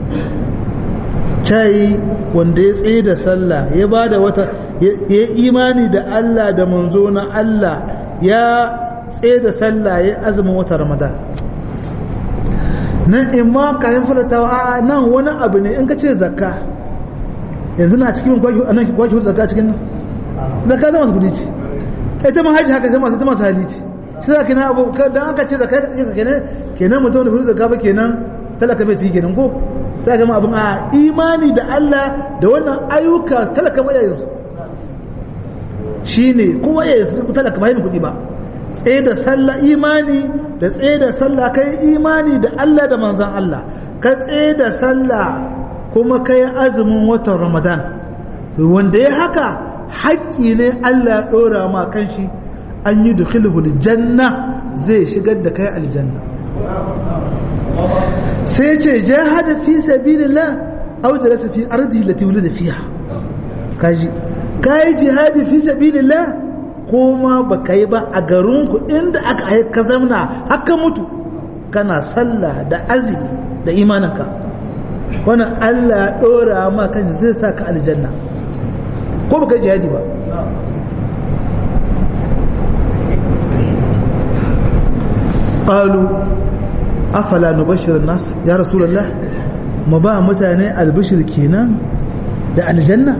cayi wanda ya tsaye da sallah ya ba da wata ya imani da Allah da manzo na Allah ya tsaye da sallah ya azumin wata ramadan nan in ma kayan faratawa a nan wani abu ne in ka ce zakka yanzu na cikin kwaki zakka cikin nan zakka zama su kudi ce ita ma hajji haka zama su masu hali ce shi za kenan abu dan aka ce zakka kenan kenan mutum da bai zakka ba kenan talaka bai ci kenan ko sai ga abun a imani da Allah da wannan ayyuka talaka bai yin su shine kowa ya yi talaka bai kudi ba tsaye da sallah imani da tsaye da sallah kai imani da Allah da manzon Allah ka tsaye da sallah kuma kai azumin watan Ramadan wanda ya haka haƙƙi ne Allah ya dora ma kanshi an yi dukhilhul janna zai shigar da kai aljanna sai ce jahada fi sabilillah aw jalasa fi ardihi allati wulida fiha kaji kai jihadi fi sabilillah ko ma baka yi ba a garin ku inda aka aika zamna haka mutu kana sallah da azumi da imaninka wannan Allah ya dora ma kan zai saka aljanna ko baka jihadi ba قالوا أفلا نبشر الناس يا رسول الله ما بقى متاني البشر كينا ده الجنة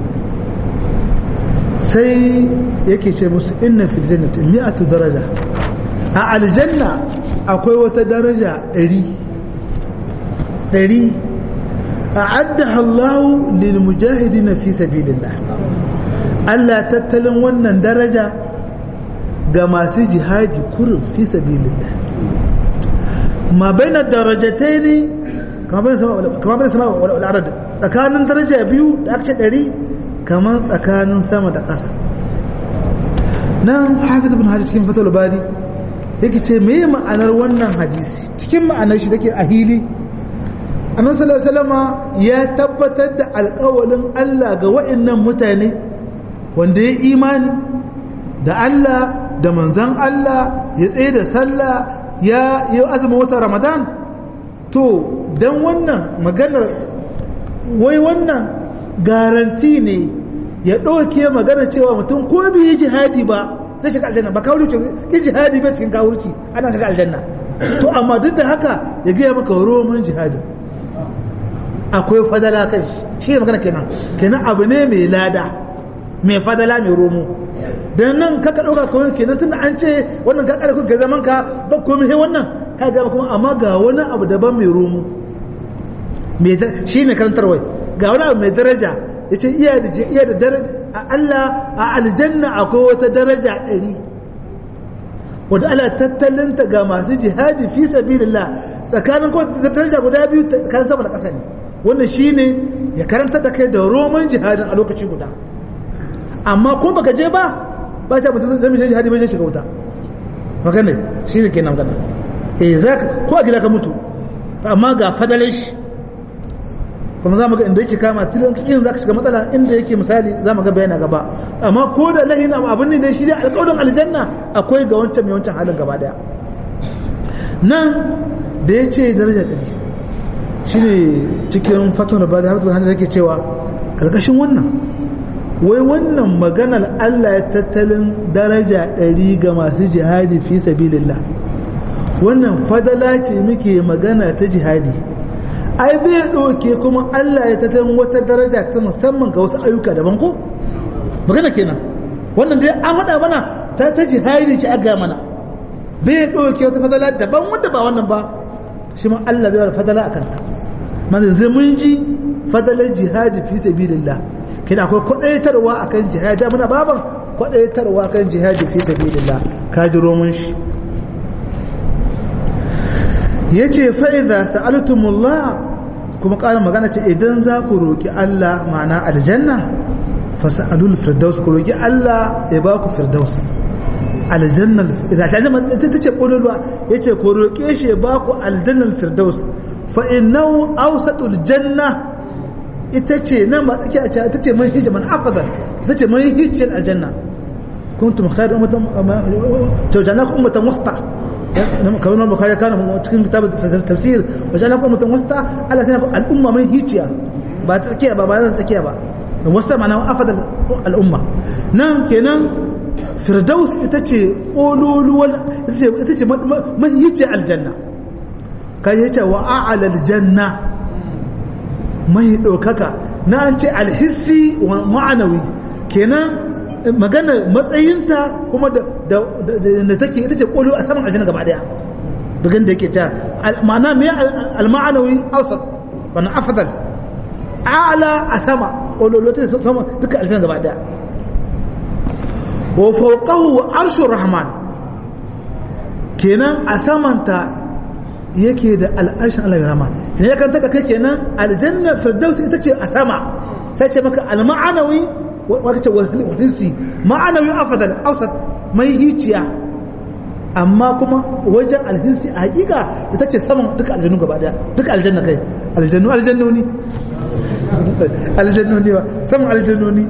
سي يكي شيء مس إن في الجنة مئة درجة على الجنة أقوى وتدرجة ري ري أعدها الله للمجاهدين في سبيل الله ألا تتلم ونن درجة ga masu jihadi kurin fi sabilillah ma baina darajataini kamar kamar sama wal ard tsakanin daraja biyu da aka ce ɗari kamar tsakanin sama da ƙasa nan hafiz ibn hajar cikin fatul bari yake ce me ma'anar wannan hadisi cikin ma'anar shi take a hili annabi sallallahu alaihi wasallama ya tabbatar da alƙawalin Allah ga waɗannan mutane wanda ya imani da Allah da manzan Allah ya tsaye da sallah ya yi azumin wata Ramadan to dan wannan maganar wai wannan garanti ne ya ɗauke magana cewa mutum ko bai yi jihadi ba zai shiga aljanna ba kawurci yin jihadi bai cikin kawurci ana shiga aljanna to amma duk da haka ya gaya maka roman jihadi akwai fadala kai shi ne magana kenan kenan abu ne mai lada mai fadala mai romo dan nan kaka dauka kawai kenan tunda an ce wannan ka kare kun kai zaman ka ba komai he wannan ka ga kuma amma ga wani abu daban mai romo shi ne karantarwa ga wani abu mai daraja ya ce iya da daraja a Allah a aljanna akwai wata daraja ɗari wadda Allah tattalinta ga masu jihadi fi sabilillah tsakanin kowace daraja guda biyu tsakanin sama da ƙasa ne wannan shi ne ya karanta da kai da roman jihadin a lokaci guda amma ko baka je ba ba ta mutum zai mishin jihadi bai shiga wuta magana shi ne ke nan gana eh za ka ko a gida ka mutu amma ga fadalin shi kuma za mu ga inda yake kama tilin in za ka shiga matsala inda yake misali za mu ga bayana gaba amma ko da lahina abin ne dai shi dai alƙawarin aljanna akwai ga wancan mai wancan halin gaba daya nan da ya ce daraja ɗari shi ne cikin fatawar ba da harfi hannun yake cewa ƙarƙashin wannan wai wannan maganar Allah ya tattalin daraja ɗari ga masu jihadi fi sabilillah wannan fadala ce muke magana ta jihadi ai bai ɗauke kuma Allah ya tattalin wata daraja ta musamman ga wasu ayyuka daban ko magana kenan wannan dai an haɗa mana ta ta jihadi ce aga mana bai ɗauke wata fadala daban wanda ba wannan ba shi ma Allah zai bada fadala akan ta manzan zai mun ji fadalar jihadi fi sabilillah kina akwai kwadaitarwa akan jihadi muna baban kwadaitarwa akan jihadi fi sabilillah ka ji roman shi yace fa idza sa'altumullah kuma ƙarin magana ce idan za ku roki Allah ma'ana aljanna fas'alul firdaus ku roki Allah ya ba ku firdaus aljanna idza tajama ita ce kololuwa yace ku roke shi ya ba ku aljannal firdaus fa innahu awsatul janna ita ce nan ba tsaki a ce ita ce mai hijja man afdal ita ce mai hijjal aljanna kuntum khayr ummatan tawjanakum ummatan wasta kamar nan bukhari kana cikin kitab tafsir wajanakum ummatan wasta Allah sai al umma mai hijja ba tsakiya ba ba zan tsakiya ba wasta ma'ana afdal al umma nan kenan firdaus ita ce ololuwal ita ce mai hijja aljanna kai yace wa a'la aljanna mai ɗaukaka na an ce alhissi wa ma'anawi kenan magana matsayinta kuma da take ita ce ƙolo a saman aljanna gaba daya bugan da yake ta ma'ana mai al-ma'anawi awsat wani afdal a'la a sama ƙolo ta sama duka aljanna gaba daya wa fawqahu arshur rahman kenan a samanta yake da al'arshin Allah ya rama ne ya kanta kai kenan aljanna firdaus ita ce a sama sai ce maka al-ma'anawi wa kace wahinsi ma'anawi afdal awsat mai hiciya amma kuma wajen alhinsi a hakika ita ce saman duka aljannu gaba daya duka aljanna kai aljannu aljannuni aljannuni ba saman aljannuni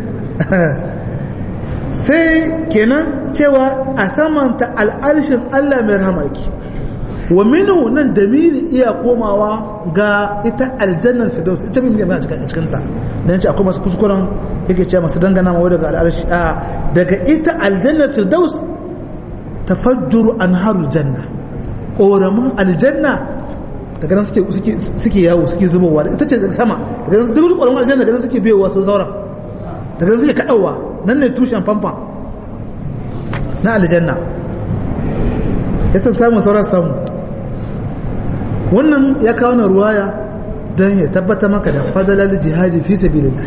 sai kenan cewa a samanta al'arshin Allah mai rahama yake wa minu nan damiri iya komawa ga ita aljannar firdaus ita bin gaba a cikin ta dan ce akwai masu kuskuren yake cewa masu dangana mawa daga al'arshi a daga ita aljannar firdaus tafajjuru anharul janna koramin aljanna daga nan suke suke suke yawo suke zubowa ita ce daga sama daga nan duk koramin aljanna daga nan suke biyowa su zaura daga nan suke kadawa nan ne tushen famfa na aljanna yasa samu sauran samu wannan ya kawo na ruwaya don ya tabbata maka da fadalar jihadi fi sabilillah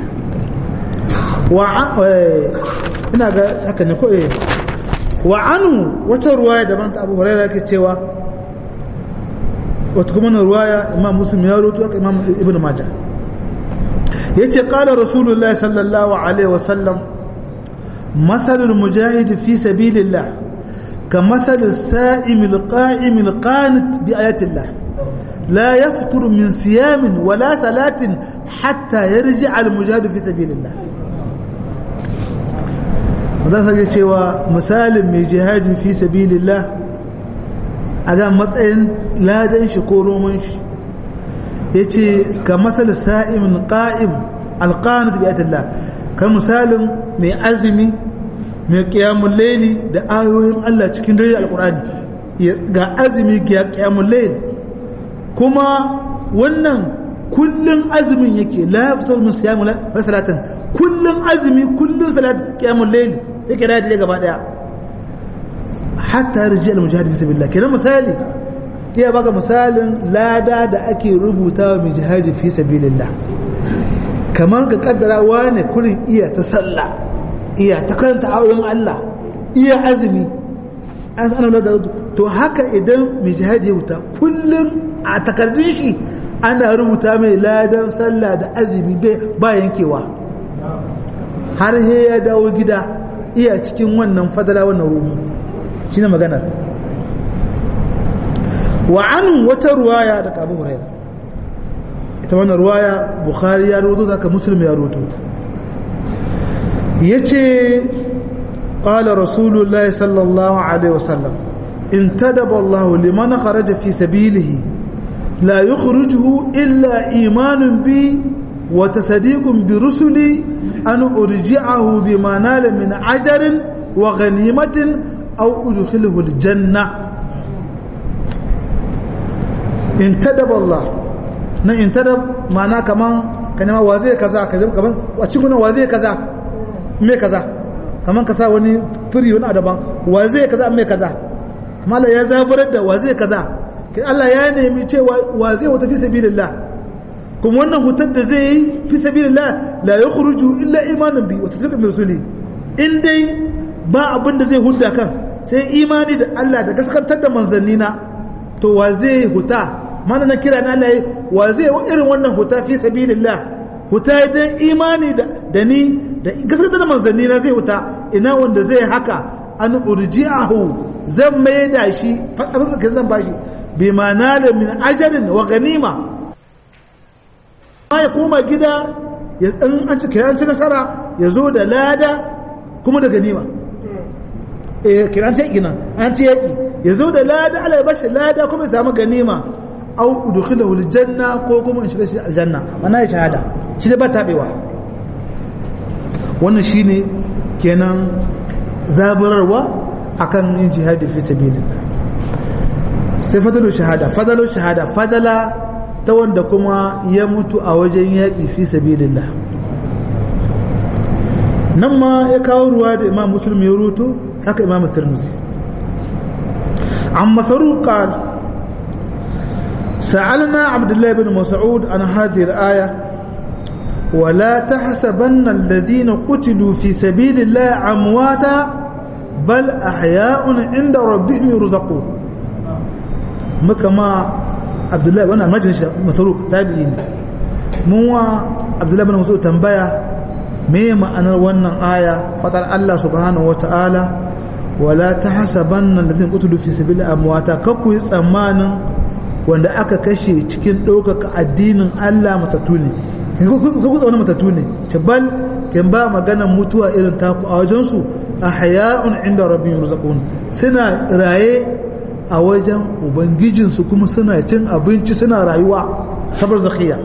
wa ina ga haka ne ko eh wa anu wata ruwaya da banta Abu Hurairah yake cewa wata kuma na ruwaya Imam Muslim ya rawaito haka Imam Ibn Majah yace qala Rasulullah sallallahu alaihi wasallam mathalul mujahid fi sabilillah kamathal as-sa'im al-qa'im al-qanit bi ayati Allah لا يفتر من صيام ولا صلاة حتى يرجع المجاهد في سبيل الله وذا سake cewa misalin mai jihadi fi sabilillah a ga matsayin ladan shi ko roman shi yace ka masal sa'imin qa'im alqanit bi ayatillah kan misalin mai azumi mai qiyamul layli da ayoyin Allah cikin dare alqur'ani ga azumi ga qiyamul layli kuma wannan kullun azumin yake la yaftar min siyam la salatan kullun azumi kullun salat qiyamul layl yake da dai gaba daya hatta rijal mujahid fi sabilillah kenan misali iya baka misalin lada da ake rubuta wa mai jihadi fi sabilillah kamar ka kaddara wane kurin iya ta sallah iya ta karanta ayoyin Allah iya azumi an sanar da to haka idan mai jihadi ya wuta kullum a takardun shi ana rubuta mai ladan sallah da azumi ba yankewa har he ya dawo gida iya cikin wannan fadala wannan rumu shine maganar wa an wata ruwaya daga Abu Hurairah ita wannan ruwaya Bukhari ya rawaito haka Muslim ya rawaito yace qala Rasulullahi sallallahu alaihi wasallam intadaba Allah liman kharaja fi sabilihi la yukhrijuhu illa imanun bi wa tasdiqun bi rusuli an urji'ahu bima nala min ajrin wa ghanimatin aw udkhiluhu al-janna intadaba Allah nan intadab ma'ana kaman kanema wa zai kaza kaman a cikin wa zai kaza me kaza kaman ka sa wani firi wani adaban wa zai kaza me kaza mala ya zaburar da wa zai kaza kai Allah ya nemi cewa wa zai wata fi sabilillah kuma wannan hutar da zai yi fi sabilillah la yakhruju illa imanan bi wa tasdiqan bi rasuli in dai ba abin da zai hudda kan sai imani da Allah da gaskantar da manzannina to wa zai huta mana na kira na Allah wa zai irin wannan huta fi sabilillah huta dan imani da da ni da gaskantar da manzannina zai huta ina wanda zai haka an urji'ahu zan mai da shi fadar zan bashi bi manala min ajrin wa ganima ya koma gida ya an ci kiran ci nasara ya zo da lada kuma da ganima eh kiran ci gina an ci yaki ya zo da lada Allah ya bashi lada kuma ya samu ganima au udkhilahu aljanna ko kuma in shiga shi aljanna mana ya shahada shi da ba tabewa wannan shine kenan zaburarwa akan yin jihadi fi sabilillah sai fadalu shahada fadalu shahada fadala ta wanda kuma ya mutu a wajen yaƙi fi sabilillah nan ma ya kawo ruwa da imam muslim ya ruto haka imam tirmidhi an masaruq qal sa'alna abdullah ibn mas'ud an hadhihi al-aya ولا تحسبن الذين قتلوا في سبيل الله أمواتا بل أحياء عند ربهم يرزقون مكما عبد الله بن مجلس مسروق تابعين مو عبد الله بن مسعود تنبيه me ma'anar wannan aya fadar Allah subhanahu wata'ala wala tahsabanna alladhina qutilu fi sabilillahi amwata kakku yi tsammanin wanda aka kashe cikin ɗaukaka addinin Allah matatu ne kakku tsawon matatu ne bal kan ba maganar mutuwa irin taku a wajensu ahya'un inda rabbihim yurzaqun suna raye a wajen ubangijinsu kuma suna cin abinci suna rayuwa sabar zakhiya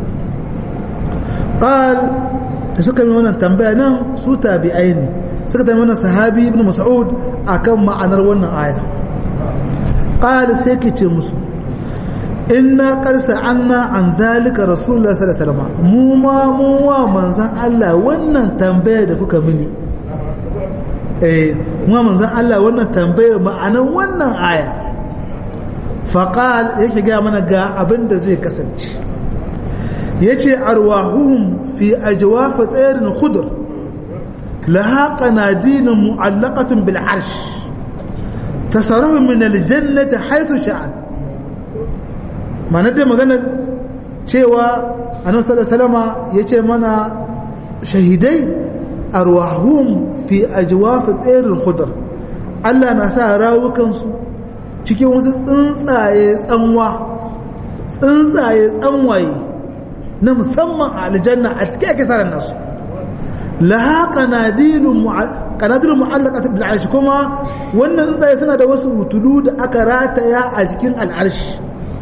qal da suka yi wannan tambaya nan su tabi'ai ne suka tambaye wannan sahabi ibn mas'ud akan ma'anar wannan aya qala sai ke ce musu inna qad sa'anna an dalika rasulullahi sallallahu alaihi wasallam mu ma mu wa manzon Allah wannan tambaya da kuka mini eh mu wa manzon Allah wannan tambayar ma'anar wannan aya faqal yake ga mana ga abin da zai kasance yace arwahuhum fi ajwaf tayrin khudr laha qanadin mu'allaqatun bil arsh tasarruhu min al jannati haythu sha'a mana da magana cewa annabi sallallahu alaihi wasallam yace mana shahidai arwahuhum fi ajwaf tayrin khudr Allah na sa rawukan su cikin wasu tsuntsaye tsanwa tsuntsaye tsanwaye na musamman a aljanna a cikin ake tsarin nasu laha kanadilun mu'allaqat bil arsh kuma wannan tsaye suna da wasu hutulu da aka rataya a jikin al'arshi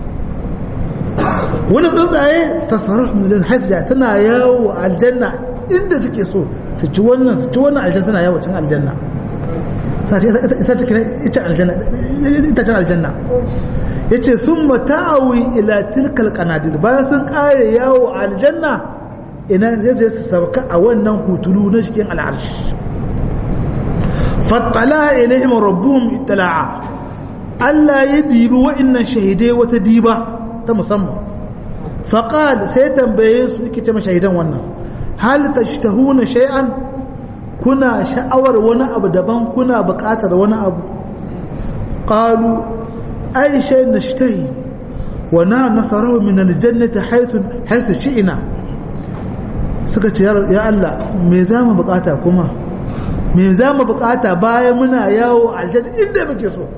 wannan tsaye tasarruf min hasja tana yawo aljanna inda suke so su ci wannan su ci wannan aljanna suna yawo cikin aljanna sai ita take ita aljanna ita ce aljanna yace summa ta'awi ila tilkal qanadir bayan sun kare yawo a aljanna ina zai su sauka a wannan hutulu na cikin al'arsh fattala ilaihim rabbuhum ittala'a Allah ya dibi wa'annan shahidai wata diba ta musamman faqal sai tambaye su yake ce shahidan wannan hal tashtahuna shay'an kuna sha'awar wani abu daban kuna buƙatar wani abu qalu ay shay nashtahi wa na nasarahu min aljannati haythu haythu shi'na suka ce ya Allah me za mu buƙata kuma me za mu buƙata bayan muna yawo aljanna inda muke so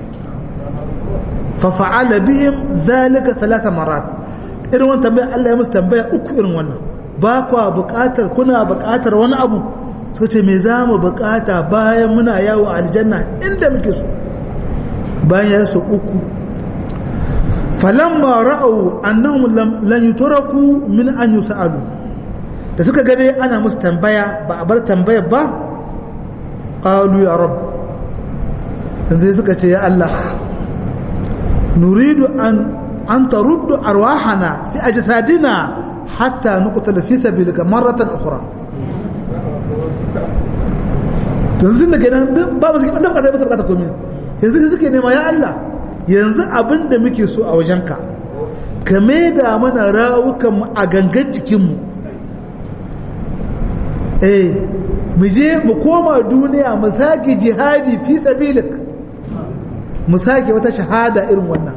fa fa'ala bihim dhalika thalatha marat irin wannan tambaya Allah ya musu tambaya uku irin wannan ba kwa buƙatar kuna buƙatar wani abu suka ce me za mu buƙata bayan muna yawo aljanna inda muke so bayan ya so uku falamma ra'au annahum lan yutraku min an yus'alu da suka gane ana musu tambaya ba a bar tambaya ba qalu ya rabb sai suka ce ya Allah nuridu an an taruddu arwahana fi ajsadina hatta nuqtala fi sabilika marratan ukhra to yanzu da gidan ba ba su da bukata ba su bukata komai yanzu suke nema ya Allah yanzu abinda muke so a wajenka ka da mana rawukan mu a gangan jikin mu eh mu je mu koma duniya mu sake jihadi fi sabilik mu sake wata shahada irin wannan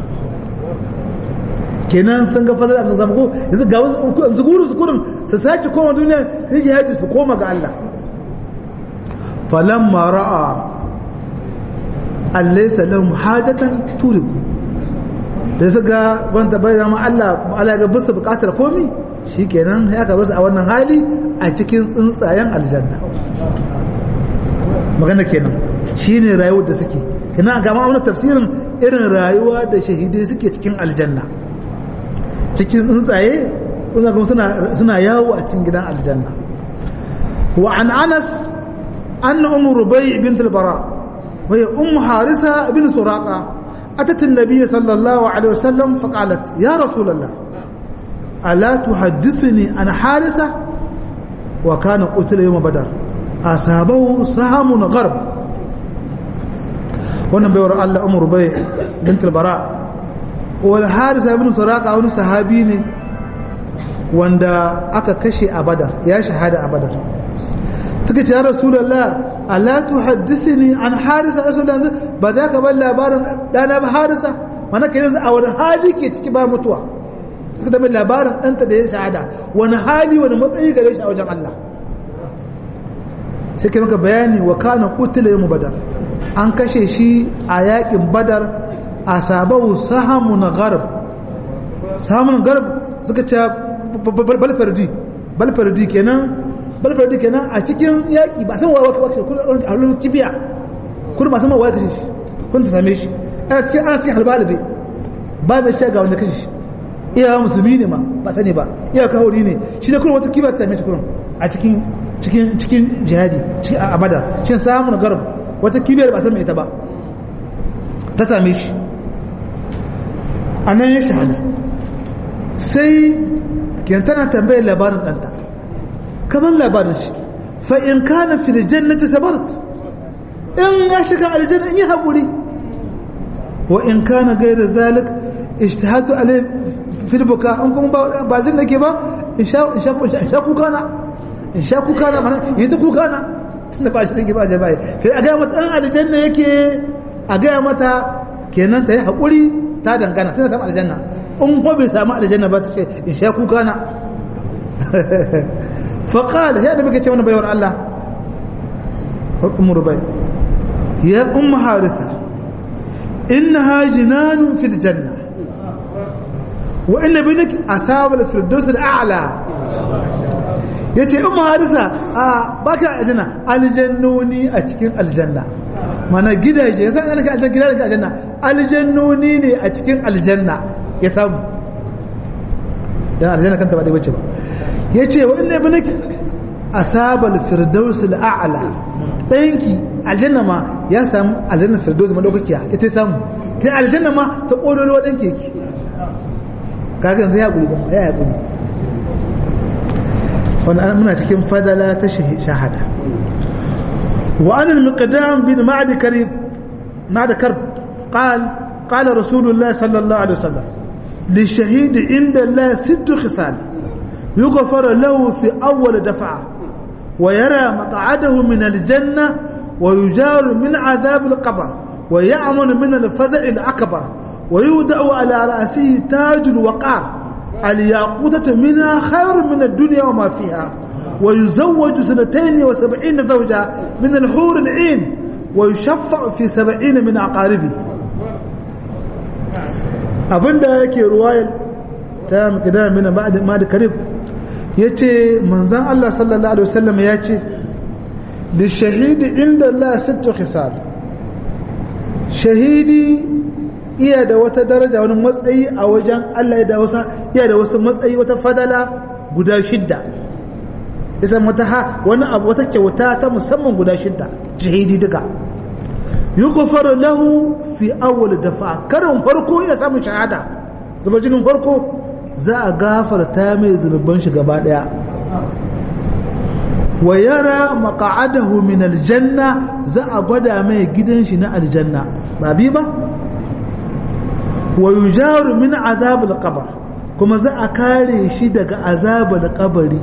kenan sun ga fadar da zama ko yanzu ga wasu yanzu guru su kurin su sake koma duniya su jihadi su koma ga Allah falamma ra'a allaysa lahum hajatan turiku da su ga wanda bai zama Allah Allah ga bisu bukatar komi shikenan ya ka bar su a wannan hali a cikin tsuntsayen aljanna magana kenan shine rayuwar da suke kenan ga ma'aunar tafsirin irin rayuwa da shahidai suke cikin aljanna cikin tsuntsaye kuma suna suna yawo a cikin gidan aljanna wa an Anas anna ummu Rubay bint al-Bara wa hiya ummu Harisa ibn Suraqa atat an-nabiy sallallahu alaihi wasallam faqalat ya rasulullah ala tuhaddithuni an Harisa wa kana qutila yawm badar asabahu sahamun gharb wannan bayar Allah ummu Rubay bint al-Bara wal Harisa ibn Suraqa wani sahabi ne wanda aka kashe a Badar ya shahada a Badar take ce ya Rasulullah ala tuhaddithni an Harisa Rasulullah ba za ka bar labarin dana ba Harisa mana kai yanzu a wani hali ke ciki ba mutuwa take da labarin danta da ya shahada wani hali wani matsayi gare shi a wajen Allah sai kai maka bayani wa kana qutila yawm Badar an kashe shi a yakin Badar asabahu sahamun gharb sahamun gharb suka ce balfardi balfardi kenan balfardi kenan a cikin yaki ba san wawa kace kun a lokacin kibiya kun ba san wawa kace shi kun ta same shi ana cikin ana cikin halbalabe ba mai ce ga wanda kace shi iya musulmi ne ma ba sani ba iya kawuri ne shi da kuma wata kibiya ta same shi kun a cikin cikin cikin jihadi cikin a Badar shin sahamun gharb wata kibiyar ba san mai ita ba ta same shi a nan ya shahada sai tana tambayar labarin ɗanta kamar labarin shi fa in kana fil jannati sabart in ya shiga aljanna in yi haƙuri wa in kana gairar zalik ijtihadu alai fil buka an kuma ba jin nake ba in sha in sha kuka na in sha kuka na mana yi ta kuka na tunda ba shi take ba jabai kai a ga mata an aljanna yake a ga mata kenan ta yi haƙuri ta dangana tana samu aljanna in ko bai samu aljanna ba ta ce in sha kuka na fa qala ya da muke ce wannan bayar Allah ummu rubai ya ummu haritha innaha jinanun fil janna wa inna binaki asaba al firdaus al a'la yace ummu haritha a baka aljanna aljannuni a cikin aljanna mana gidaje ya san ka aljanna gidaje aljanna aljannuni ne a cikin aljanna ya samu dan aljanna kanta ba dai bace ba yace wa inna ibnaki asaba al-firdaus al-a'la danki aljanna ma ya samu aljanna firdaus ma daukakiya ita samu kai aljanna ma ta kodolo danki yake kaga yanzu ya guri ba ya ya guri wannan muna cikin fadala ta shahada وعن المقدام بن معد كريب معد كرب قال قال رسول الله صلى الله عليه وسلم للشهيد عند الله ست خصال يغفر له في أول دفعة ويرى مقعده من الجنة ويجار من عذاب القبر ويأمن من الفزع الأكبر ويودع على رأسه تاج الوقار الياقوتة منها خير من الدنيا وما فيها ويزوج سنتين وسبعين زوجة من الحور العين ويشفع في سبعين من أقاربه. abinda yake ruwayar ta makidana mina ma da karib ya ce manzan Allah sallallahu Alaihi wasallam ya ce da shahidi inda Allah sittu khisal shahidi iya da wata daraja wani matsayi a wajen Allah iya da wasu matsayi wata fadala guda shidda isa mata ha wani abu wata kyauta ta musamman guda shidda shahidi duka yughfaru lahu fi awwal dafa karin farko ya samu shahada zuba jinin farko za a gafarta mai zunuban shi gaba daya wa yara maq'adahu min aljanna za a gwada mai gidan shi na aljanna ba bi ba wa yujaru min azab alqabr kuma za a kare shi daga azabul qabri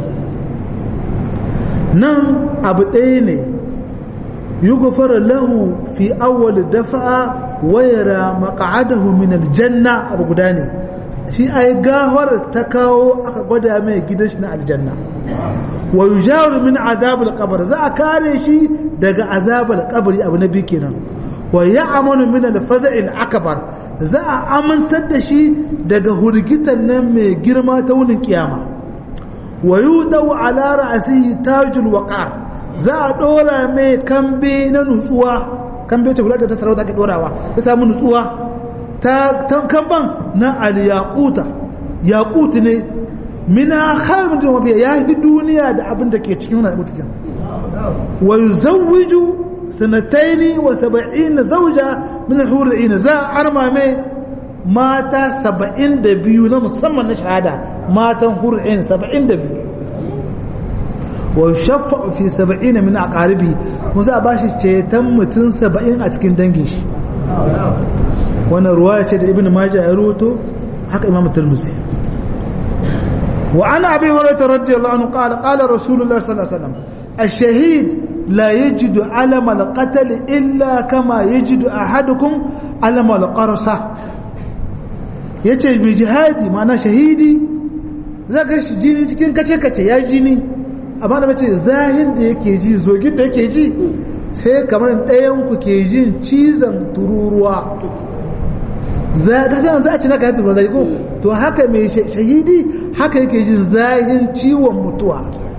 nan abu ɗaya ne يغفر له في أول دفعة ويرى مقعده من الجنة أبو قداني في أي قاهر تكاو أكا مي قدشنا الجنة ويجاور من عذاب القبر ذا كاريشي دقى عذاب القبر أبو نبي كنا ويعمل من الفزع الأكبر ذا أمن تدشي دقى هرقتا نمي قرما تون القيامة ويودو على رأسه تاج الوقار za a dora mai kambe na nutsuwa kambe ta gulata ta sarauta ke dorawa ta samu nutsuwa ta kamban na al-yaquta yaqut ne mina khairun da mafiya ya fi duniya da abin da ke cikin wannan yaqutin wa yuzawwiju sanataini wa sab'ina zawja min al-hur al-ain za arma mai mata saba'in da biyu na musamman na shahada matan hur al-ain saba'in da biyu wa shafa'u fi sab'ina min aqaribi mun za a bashi cetan mutun saba'in a cikin dangin shi wannan ruwaya ce da ibnu majah ya rawaito haka imam tirmidhi wa ana abi hurairah radiyallahu anhu qala qala rasulullah sallallahu alaihi wasallam ash-shahid la yajidu alama al-qatl illa kama yajidu ahadukum alama al-qarsa yace bi jihadi ma'ana shahidi zaka shi jini cikin kace kace ya jini amma da mace zahin da yake ji zogin da yake ji sai kamar ɗayan ku ke jin cizon tururuwa za a ci na kayan tururuwa zai ko to haka mai shahidi haka yake jin zahin ciwon mutuwa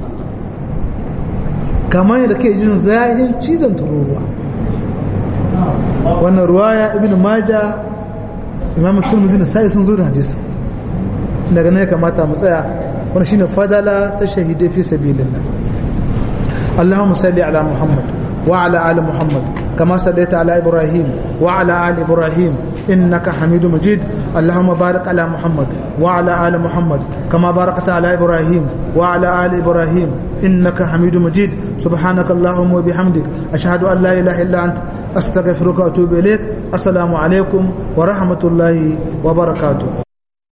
kamar yadda ke jin zahin cizon tururuwa wannan ruwaya ibn maja imam turmuzi da sai sun zo da hadisi daga nan ya kamata mu tsaya wannan shine fadala ta shahidai fi sabilillah Allahumma salli ala Muhammad wa ala ali Muhammad kama sallaita ala Ibrahim wa ala ali Ibrahim innaka Hamidum Majid Allahumma barik ala Muhammad wa ala ali Muhammad kama barakta ala Ibrahim wa ala ali Ibrahim innaka Hamidum Majid subhanaka Allahumma wa bihamdik ashhadu an la ilaha illa anta astaghfiruka wa atubu ilaik assalamu alaikum wa rahmatullahi wa barakatuh